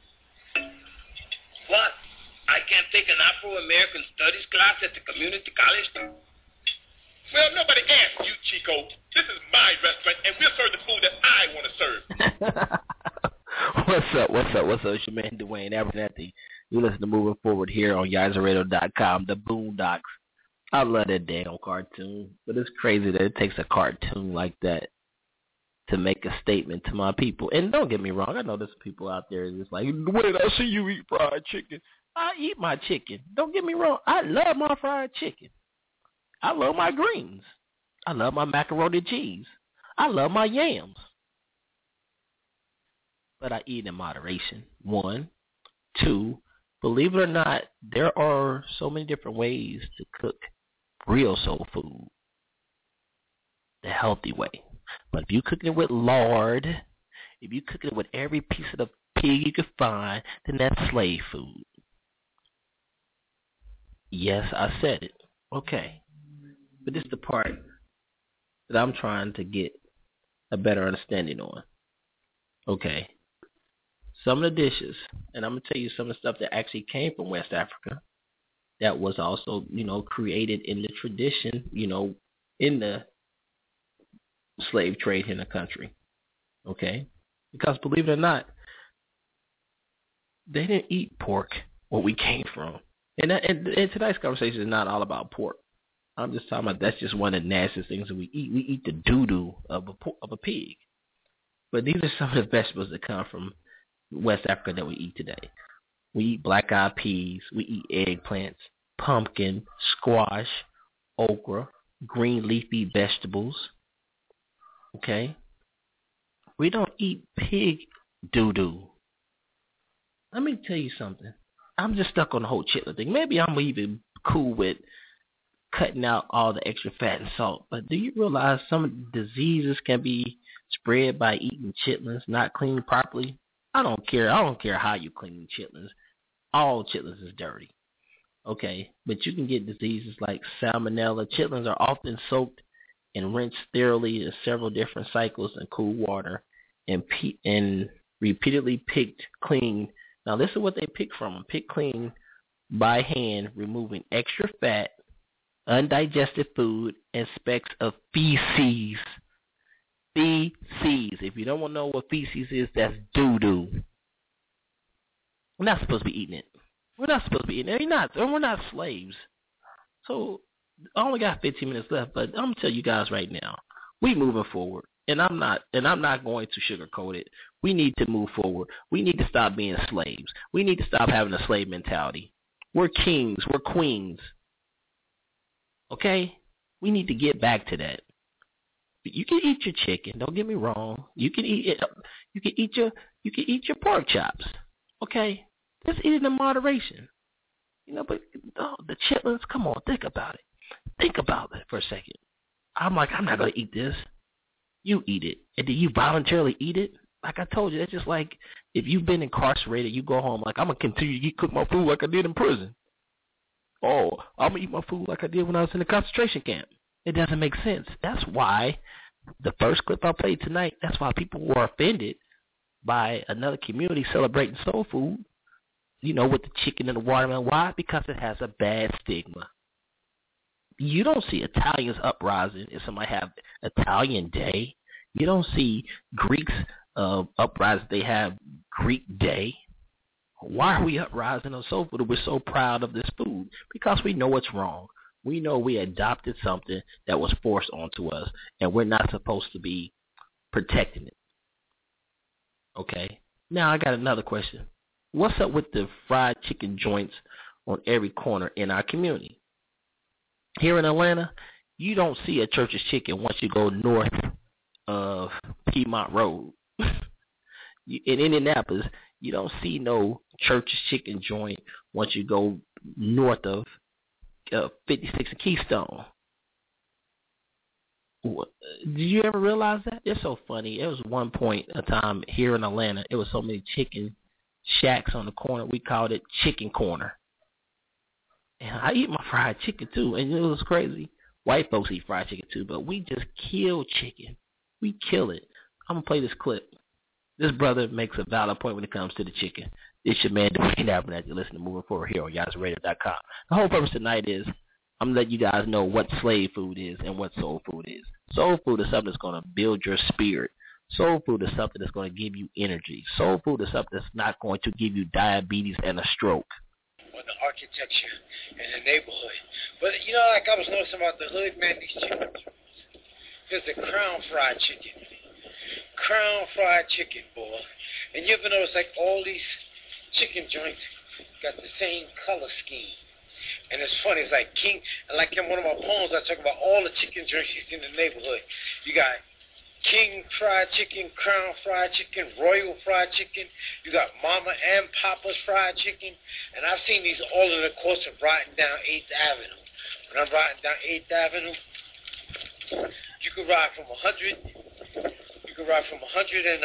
What? I can't take an Afro-American studies class at the community college? Well, nobody asked you, Chico. This is my restaurant, and we'll serve the food that I want to serve. What's up? It's your man, Dwayne Abernathy. You listen to Moving Forward here on YizerRadio.com, the Boondocks. I love that damn cartoon, but it's crazy that it takes a cartoon like that to make a statement to my people. And don't get me wrong, I know there's people out there that's like, Dwayne, I see you eat fried chicken. I eat my chicken. Don't get me wrong, I love my fried chicken. I love my greens. I love my macaroni and cheese. I love my yams. But I eat in moderation. 1, 2, believe it or not, there are so many different ways to cook real soul food the healthy way. But if you cook it with lard, if you cook it with every piece of the pig you can find, then that's slave food. Yes, I said it. Okay. But this is the part that I'm trying to get a better understanding on. Okay. Some of the dishes, and I'm going to tell you some of the stuff that actually came from West Africa that was also, created in the tradition, in the slave trade in the country. Okay? Because believe it or not, they didn't eat pork where we came from. And tonight's conversation is not all about pork. I'm just talking about that's just one of the nastiest things that we eat. We eat the doo-doo of a pig. But these are some of the vegetables that come from West Africa that we eat today. We eat black-eyed peas. We eat eggplants, pumpkin, squash, okra, green leafy vegetables. Okay? We don't eat pig doo-doo. Let me tell you something. I'm just stuck on the whole chitlin thing. Maybe I'm even cool with cutting out all the extra fat and salt. But do you realize some diseases can be spread by eating chitlins not cleaned properly? I don't care. I don't care how you clean chitlins. All chitlins is dirty. Okay? But you can get diseases like salmonella. Chitlins are often soaked and rinse thoroughly in several different cycles in cool water and repeatedly picked clean. Now, this is what they pick from them. Pick clean by hand, removing extra fat, undigested food, and specks of feces. Feces. If you don't want to know what feces is, that's doo-doo. We're not supposed to be eating it. We're not supposed to be eating it. We're not slaves. So I only got 15 minutes left, but I'm gonna tell you guys right now, we moving forward, and I'm not going to sugarcoat it. We need to move forward. We need to stop being slaves. We need to stop having a slave mentality. We're kings. We're queens. Okay? We need to get back to that. You can eat your chicken. Don't get me wrong. You can eat it. You can eat your pork chops. Okay? Just eat it in moderation. But the chitlins, come on, think about it. Think about it for a second. I'm not going to eat this. You eat it. And do you voluntarily eat it? Like I told you, that's just like if you've been incarcerated, you go home, like, I'm going to continue to cook my food like I did in prison. Oh, I'm going to eat my food like I did when I was in the concentration camp. It doesn't make sense. That's why the first clip I played tonight, that's why people were offended by another community celebrating soul food, with the chicken and the watermelon. Why? Because it has a bad stigma. You don't see Italians uprising if somebody have Italian Day. You don't see Greeks uprising. They have Greek Day. Why are we uprising on soul food? We're so proud of this food because we know it's wrong. We know we adopted something that was forced onto us, and we're not supposed to be protecting it. Okay? Now I got another question. What's up with the fried chicken joints on every corner in our community? Here in Atlanta, you don't see a Church's Chicken once you go north of Piedmont Road. In Indianapolis, you don't see no Church's Chicken joint once you go north of 56 and Keystone. Did you ever realize that? It's so funny. It was one point in time here in Atlanta, it was so many chicken shacks on the corner. We called it Chicken Corner. And I eat my fried chicken too, and it was crazy. White folks eat fried chicken too, but we just kill chicken. We kill it. I'm going to play this clip. This brother makes a valid point when it comes to the chicken. It's your man, Dwayne Abernathy. You're listening to Moving Forward here on YahooRadio.com. The whole purpose tonight is I'm going to let you guys know what slave food is and what soul food is. Soul food is something that's going to build your spirit. Soul food is something that's going to give you energy. Soul food is something that's not going to give you diabetes and a stroke. On the architecture in the neighborhood. But, like I was noticing about the hood, man, these chickens. There's the Crown Fried Chicken. Crown Fried Chicken, boy. And you ever notice, like, all these chicken joints got the same color scheme. And it's funny, it's like King, and like in one of my poems, I talk about all the chicken joints in the neighborhood. You got King Fried Chicken, Crown Fried Chicken, Royal Fried Chicken. You got Mama and Papa's Fried Chicken. And I've seen these all in the course of riding down 8th Avenue. When I'm riding down 8th Avenue, you could ride from 100, you could ride from 100 and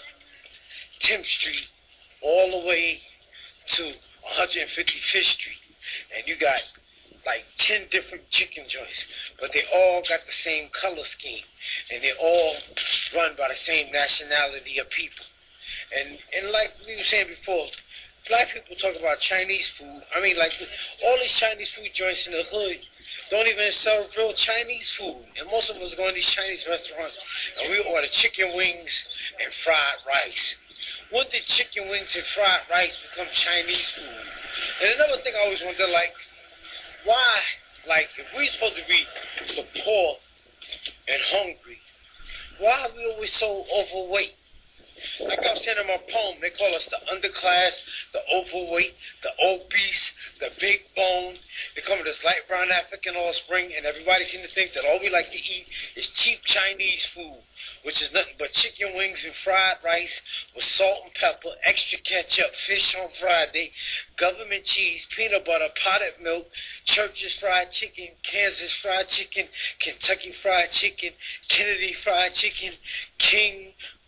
10th Street all the way to 155th Street. And you got like 10 different chicken joints, but they all got the same color scheme, and they all run by the same nationality of people. And like we were saying before, black people talk about Chinese food. I mean, like all these Chinese food joints in the hood don't even serve real Chinese food, and most of us go in these Chinese restaurants and we order chicken wings and fried rice. When did chicken wings and fried rice become Chinese food? And another thing I always wonder, like, why, like, if we're supposed to be the poor and hungry, why are we always so overweight? Like I was saying in my poem, they call us the underclass, the overweight, the obese, the big bone. They come with this light brown African offspring, and everybody seems to think that all we like to eat is cheap Chinese food, which is nothing but chicken wings and fried rice with salt and pepper, extra ketchup, fish on Friday, government cheese, peanut butter, potted milk, Church's Fried Chicken, Kansas Fried Chicken, Kentucky Fried Chicken, Kennedy Fried Chicken, King,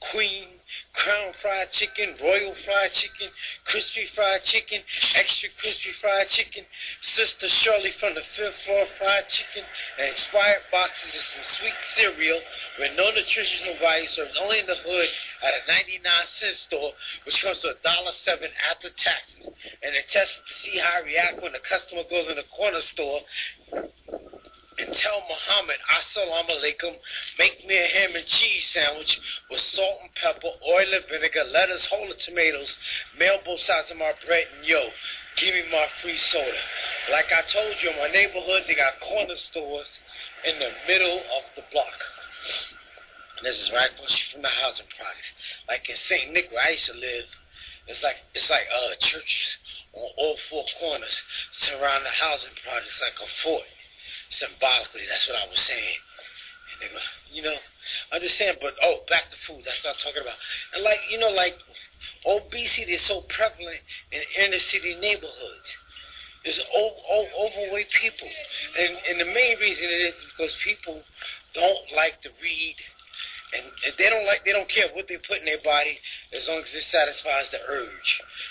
queen, crown fried chicken, royal fried chicken, crispy fried chicken, extra crispy fried chicken, Sister Shirley from the 5th floor fried chicken, and expired boxes of some sweet cereal with no nutritional value, served only in the hood at a 99-cent store, which comes to $1.07 after taxes, and they're tested to see how I react when the customer goes in the corner store and tell Muhammad, assalamu alaikum, make me a ham and cheese sandwich with salt and pepper, oil and vinegar, lettuce, whole tomatoes, mail both sides of my bread, and yo, give me my free soda. Like I told you, in my neighborhood, they got corner stores in the middle of the block. And this is right across from the housing projects. Like in St. Nick, where I used to live, it's like churches on all four corners surround the housing projects like a fort. Symbolically, that's what I was saying. And they go, understand, but back to food, that's what I'm talking about. And like obesity is so prevalent in inner city neighborhoods. There's overweight people. And the main reason is because people don't like to read, and they don't care what they put in their body as long as it satisfies the urge.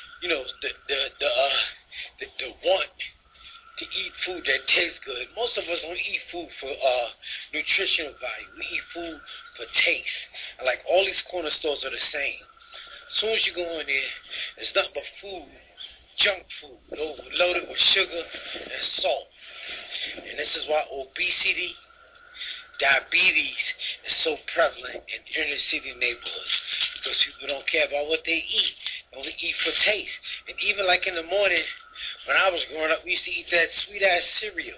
The want to eat food that tastes good. Most of us don't eat food for nutritional value. We eat food for taste. And like all these corner stores are the same. As soon as you go in there, it's nothing but food, junk food, loaded with sugar and salt. And this is why obesity, diabetes is so prevalent in inner city neighborhoods, because people don't care about what they eat. They only eat for taste. And even like in the morning, when I was growing up, we used to eat that sweet-ass cereal.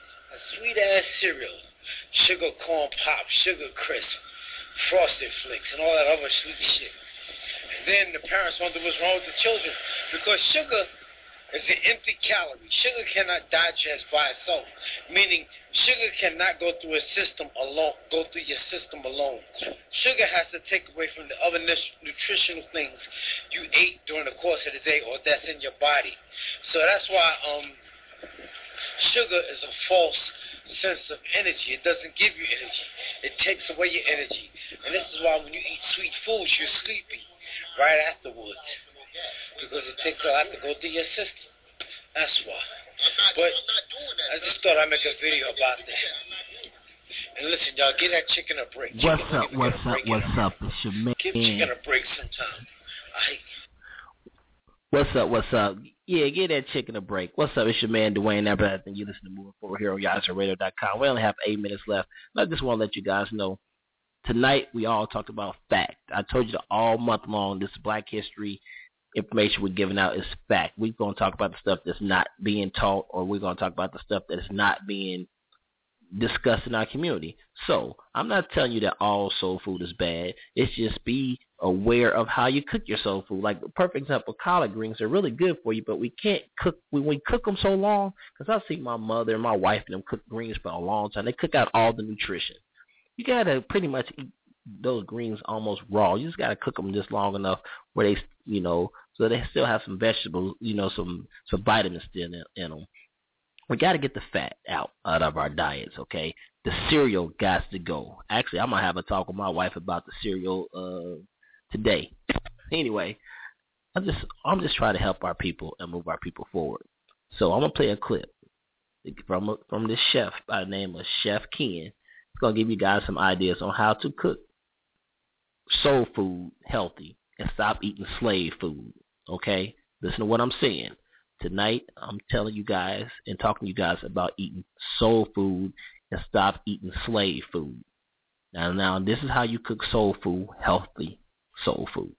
Sugar corn pop, sugar crisp, frosted flakes, and all that other sweet shit. And then the parents wondered what's wrong with the children, because sugar is an empty calorie. Sugar cannot digest by itself, meaning sugar cannot go through your system alone. Sugar has to take away from the other nutritional things you ate during the course of the day or that's in your body. So that's why sugar is a false sense of energy. It doesn't give you energy. It takes away your energy. And this is why when you eat sweet foods, you're sleepy right afterwards, because it takes a lot to go through your system. That's why. But I just thought I'd make a video about that. And listen, y'all, get that chicken a break. What's up? It's your man. Give chicken a break sometime. What's up? Yeah, get that chicken a break. What's up? It's your man, Dwayne Everett, and you listen to Moving Forward here on YahooRadio.com. We only have 8 minutes left. And I just want to let you guys know, tonight we all talked about fact. I told you that all month long, this Black History information we're giving out is fact. We're going to talk about the stuff that's not being taught, or we're going to talk about the stuff that is not being discussed in our community. So I'm not telling you that all soul food is bad. It's just be aware of how you cook your soul food. Like, the perfect example, collard greens are really good for you, but we can't cook, when we cook them so long, because I've seen my mother and my wife and them cook greens for a long time. They cook out all the nutrition. You got to pretty much eat those greens almost raw. You just got to cook them just long enough where they, so they still have some vegetables, some vitamins still in them. We got to get the fat out of our diets, okay? The cereal got to go. Actually, I'm going to have a talk with my wife about the cereal today. Anyway, I'm just trying to help our people and move our people forward. So I'm going to play a clip from this chef by the name of Chef Ken. It's going to give you guys some ideas on how to cook soul food healthy and stop eating slave food, okay? Listen to what I'm saying. Tonight, I'm telling you guys and talking to you guys about eating soul food and stop eating slave food. Now, this is how you cook soul food, healthy soul food.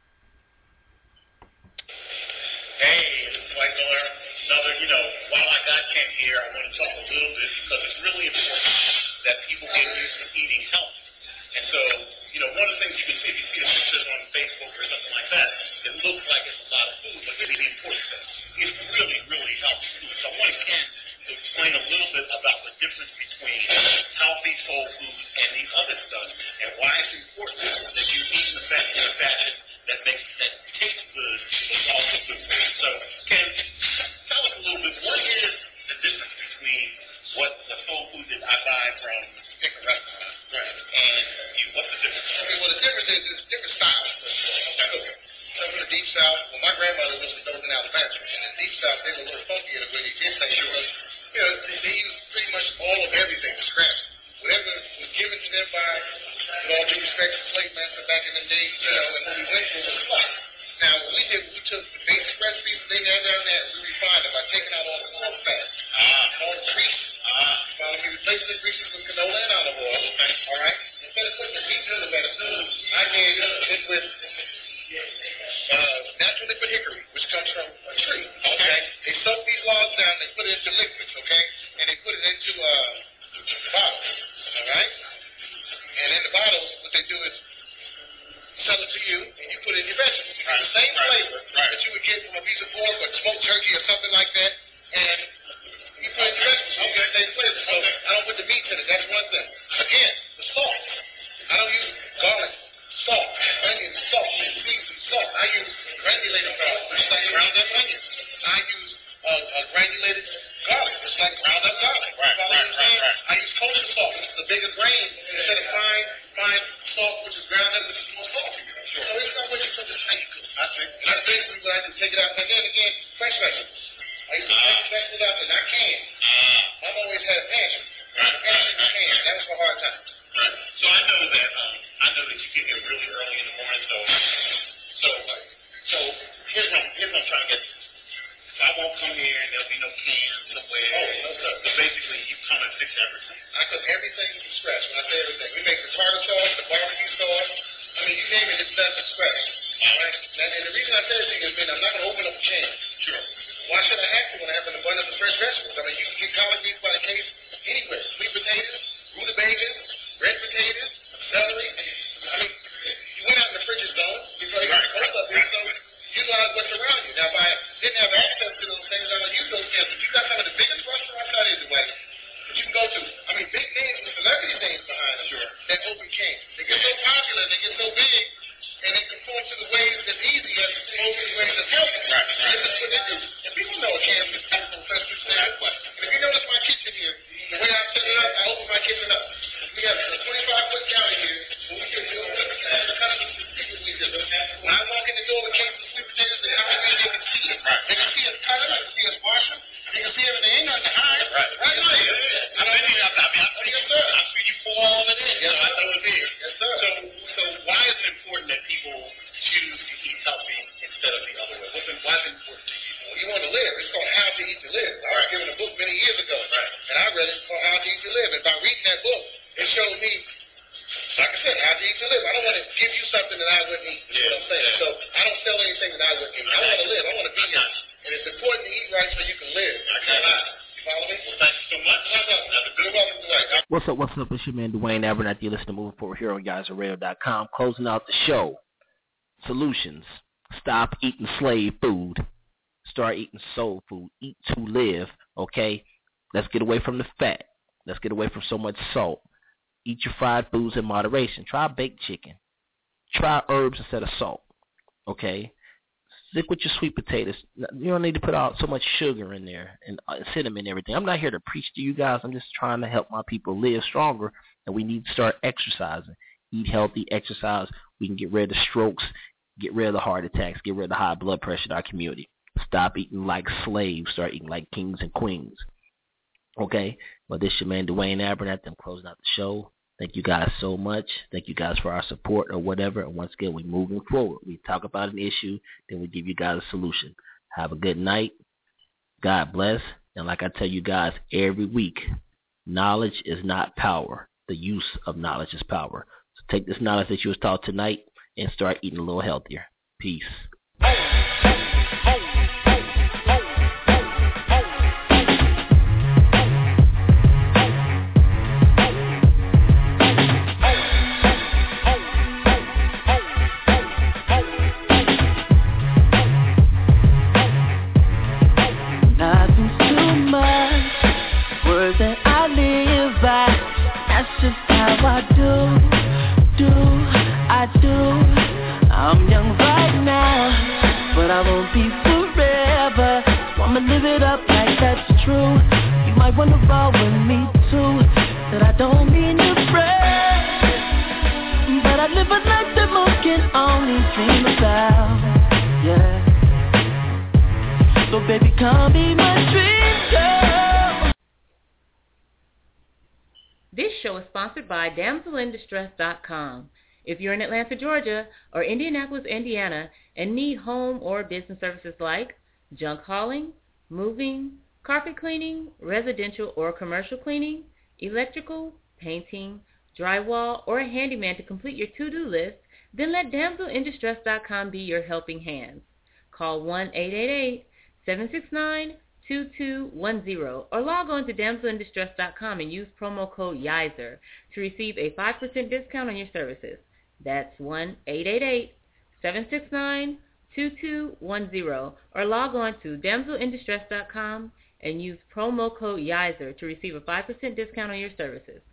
Hey, this is Mike Miller. While I got Ken here, I want to talk a little bit because it's really important that people get used to eating healthy. And so, one of the things you can see if you see the pictures on Facebook or something like that, it looks like it's a lot of food, but really the important thing, it's really, really healthy food. So I want Ken to explain a little bit about the difference between healthy soul food and the other stuff, and why it's important that you eat the fat in a fashion that tastes good, but is also good for you. So, Ken, tell us a little bit, what is the difference between what the soul food that I buy from different restaurants. Right. And what's the difference? Okay, well, the difference is it's different styles. Okay. Some from the Deep South. Well, my grandmother was from Dothan, Alabama. And in the Deep South, they were a little funkier the way they did things. Because, you know, they used pretty much all of everything to scratch. Whatever was given to them by, with all due respect to slave master back in the day, you know, and what we went through was fun. Now, what we did was we took the basic recipes they had down there and we refined them by taking out all the pork fat, all the grease. Follow me, replacing the greases with canola and olive oil. Okay. All right? Instead of putting the meat in the medicine, I did it with natural liquid hickory, which comes from a tree. Okay? They soak these logs down, they put it into liquids, okay? And they put it into bottles. All right? And in the bottles, what they do is sell it to you, and you put it in your vegetables. Right. The same flavor that you would get from a piece of pork or smoked turkey or something like that, and you put it in your vegetables. You get the same flavor. So I don't put the meat in it. That's one thing. Again, the salt. I don't use garlic, salt, onion, salt, seasoning, salt. I use granulated garlic, which is like ground up onions. I use granulated garlic, which is like ground up garlic. Right. I use kosher salt, which is a bigger grain, instead of fine salt, which is ground up, which is more salty. Sure. So it's not what you put the snake. I think. And that's basically what I can take it out. And then again, fresh vegetables. I used to take vegetables out and I can. I've always had a pantry. That was for hard times. Right. So I know that you get here really early in the morning. So here's what I'm trying to get to. So I won't come here and there'll be no cans somewhere. Oh, no stuff. So basically, you come and fix everything. I cook everything from scratch. When I say everything, we make the tartar sauce, the barbecue sauce. I mean, you name it, it's done from scratch. All right. And the reason I say everything is, I'm not going to open up a can. Sure. Why should I have to when I have an abundance of fresh vegetables? I mean, you can get collard greens by the case anywhere. Sweet potatoes, rutabagas, red potatoes, celery. I mean, you went out in the fridge zone before you got the cold up here, so you know what's around you. Now, if I didn't have access to those things, I would use those things. But you got some of the biggest restaurants out here, way that you can go to. I mean, big names with celebrity names behind them. Sure. That open cans. They get so popular, they get so big, and they conform to the ways that's easy as opposed to the ways that's healthy. Right. And this is what they do. And people know a can is simple, fresh food stand. And if you notice my kitchen here, the way I set it up, I open my kitchen up. We have a 25-foot counter here, but we can open up the kitchen to cut them secretly. When I walk in the door with cases of sweet potatoes, they can see it. Right. They can see us cut them, they can see us wash them, they can see everything. Ain't nothing to hide. Right. I see you pour all of it in. Yes, I know it's here. Yes, sir. So why is it important that people choose to eat healthy instead of the other way? Why is it important to you? Well, you want to live. It's called How to Eat to Live. I was given a book many years ago, and I read it. It's called How to Eat to Live. And by reading that book, it showed me, like I said, how to eat to live. I don't want to give you something that I wouldn't eat. That's what I'm saying. So I don't sell anything that I wouldn't eat. I want to live. I want to be here. And it's important to eat right so you can live. You follow me? Well, thank you so much. You're welcome, Dwight. What's up? It's your man Dwayne Abernathy. You listen to Moving Forward here on GuysRadio.com. Closing out the show. Solutions. Stop eating slave food. Start eating soul food. Eat to live. Okay? Let's get away from the fat. Let's get away from so much salt. Eat your fried foods in moderation. Try baked chicken. Try herbs instead of salt. Okay? Stick with your sweet potatoes. You don't need to put out so much sugar in there and cinnamon and everything. I'm not here to preach to you guys. I'm just trying to help my people live stronger, and we need to start exercising. Eat healthy, exercise. We can get rid of strokes, get rid of the heart attacks, get rid of the high blood pressure in our community. Stop eating like slaves. Start eating like kings and queens. Okay? Well, this is your man Dwayne Abernathy. I'm closing out the show. Thank you guys so much. Thank you guys for our support or whatever. And once again, we're moving forward. We talk about an issue, then we give you guys a solution. Have a good night. God bless. And like I tell you guys every week, knowledge is not power. The use of knowledge is power. So take this knowledge that you was taught tonight and start eating a little healthier. Peace. I'm young right now, but I won't be forever. So I'ma live it up like that's true. You might wanna roll with me too, that I don't mean to brag, but I live a life that most can only dream about, yeah. So baby, come be my dream girl. This show is sponsored by DamselInDistress.com. If you're in Atlanta, Georgia, or Indianapolis, Indiana, and need home or business services like junk hauling, moving, carpet cleaning, residential or commercial cleaning, electrical, painting, drywall, or a handyman to complete your to-do list, then let DamselInDistress.com be your helping hands. Call 1-888-769-2210 or log on to DamselInDistress.com and use promo code YIZER to receive a 5% discount on your services. That's 1-888-769-2210 or log on to DamselInDistress.com and use promo code YIZER to receive a 5% discount on your services.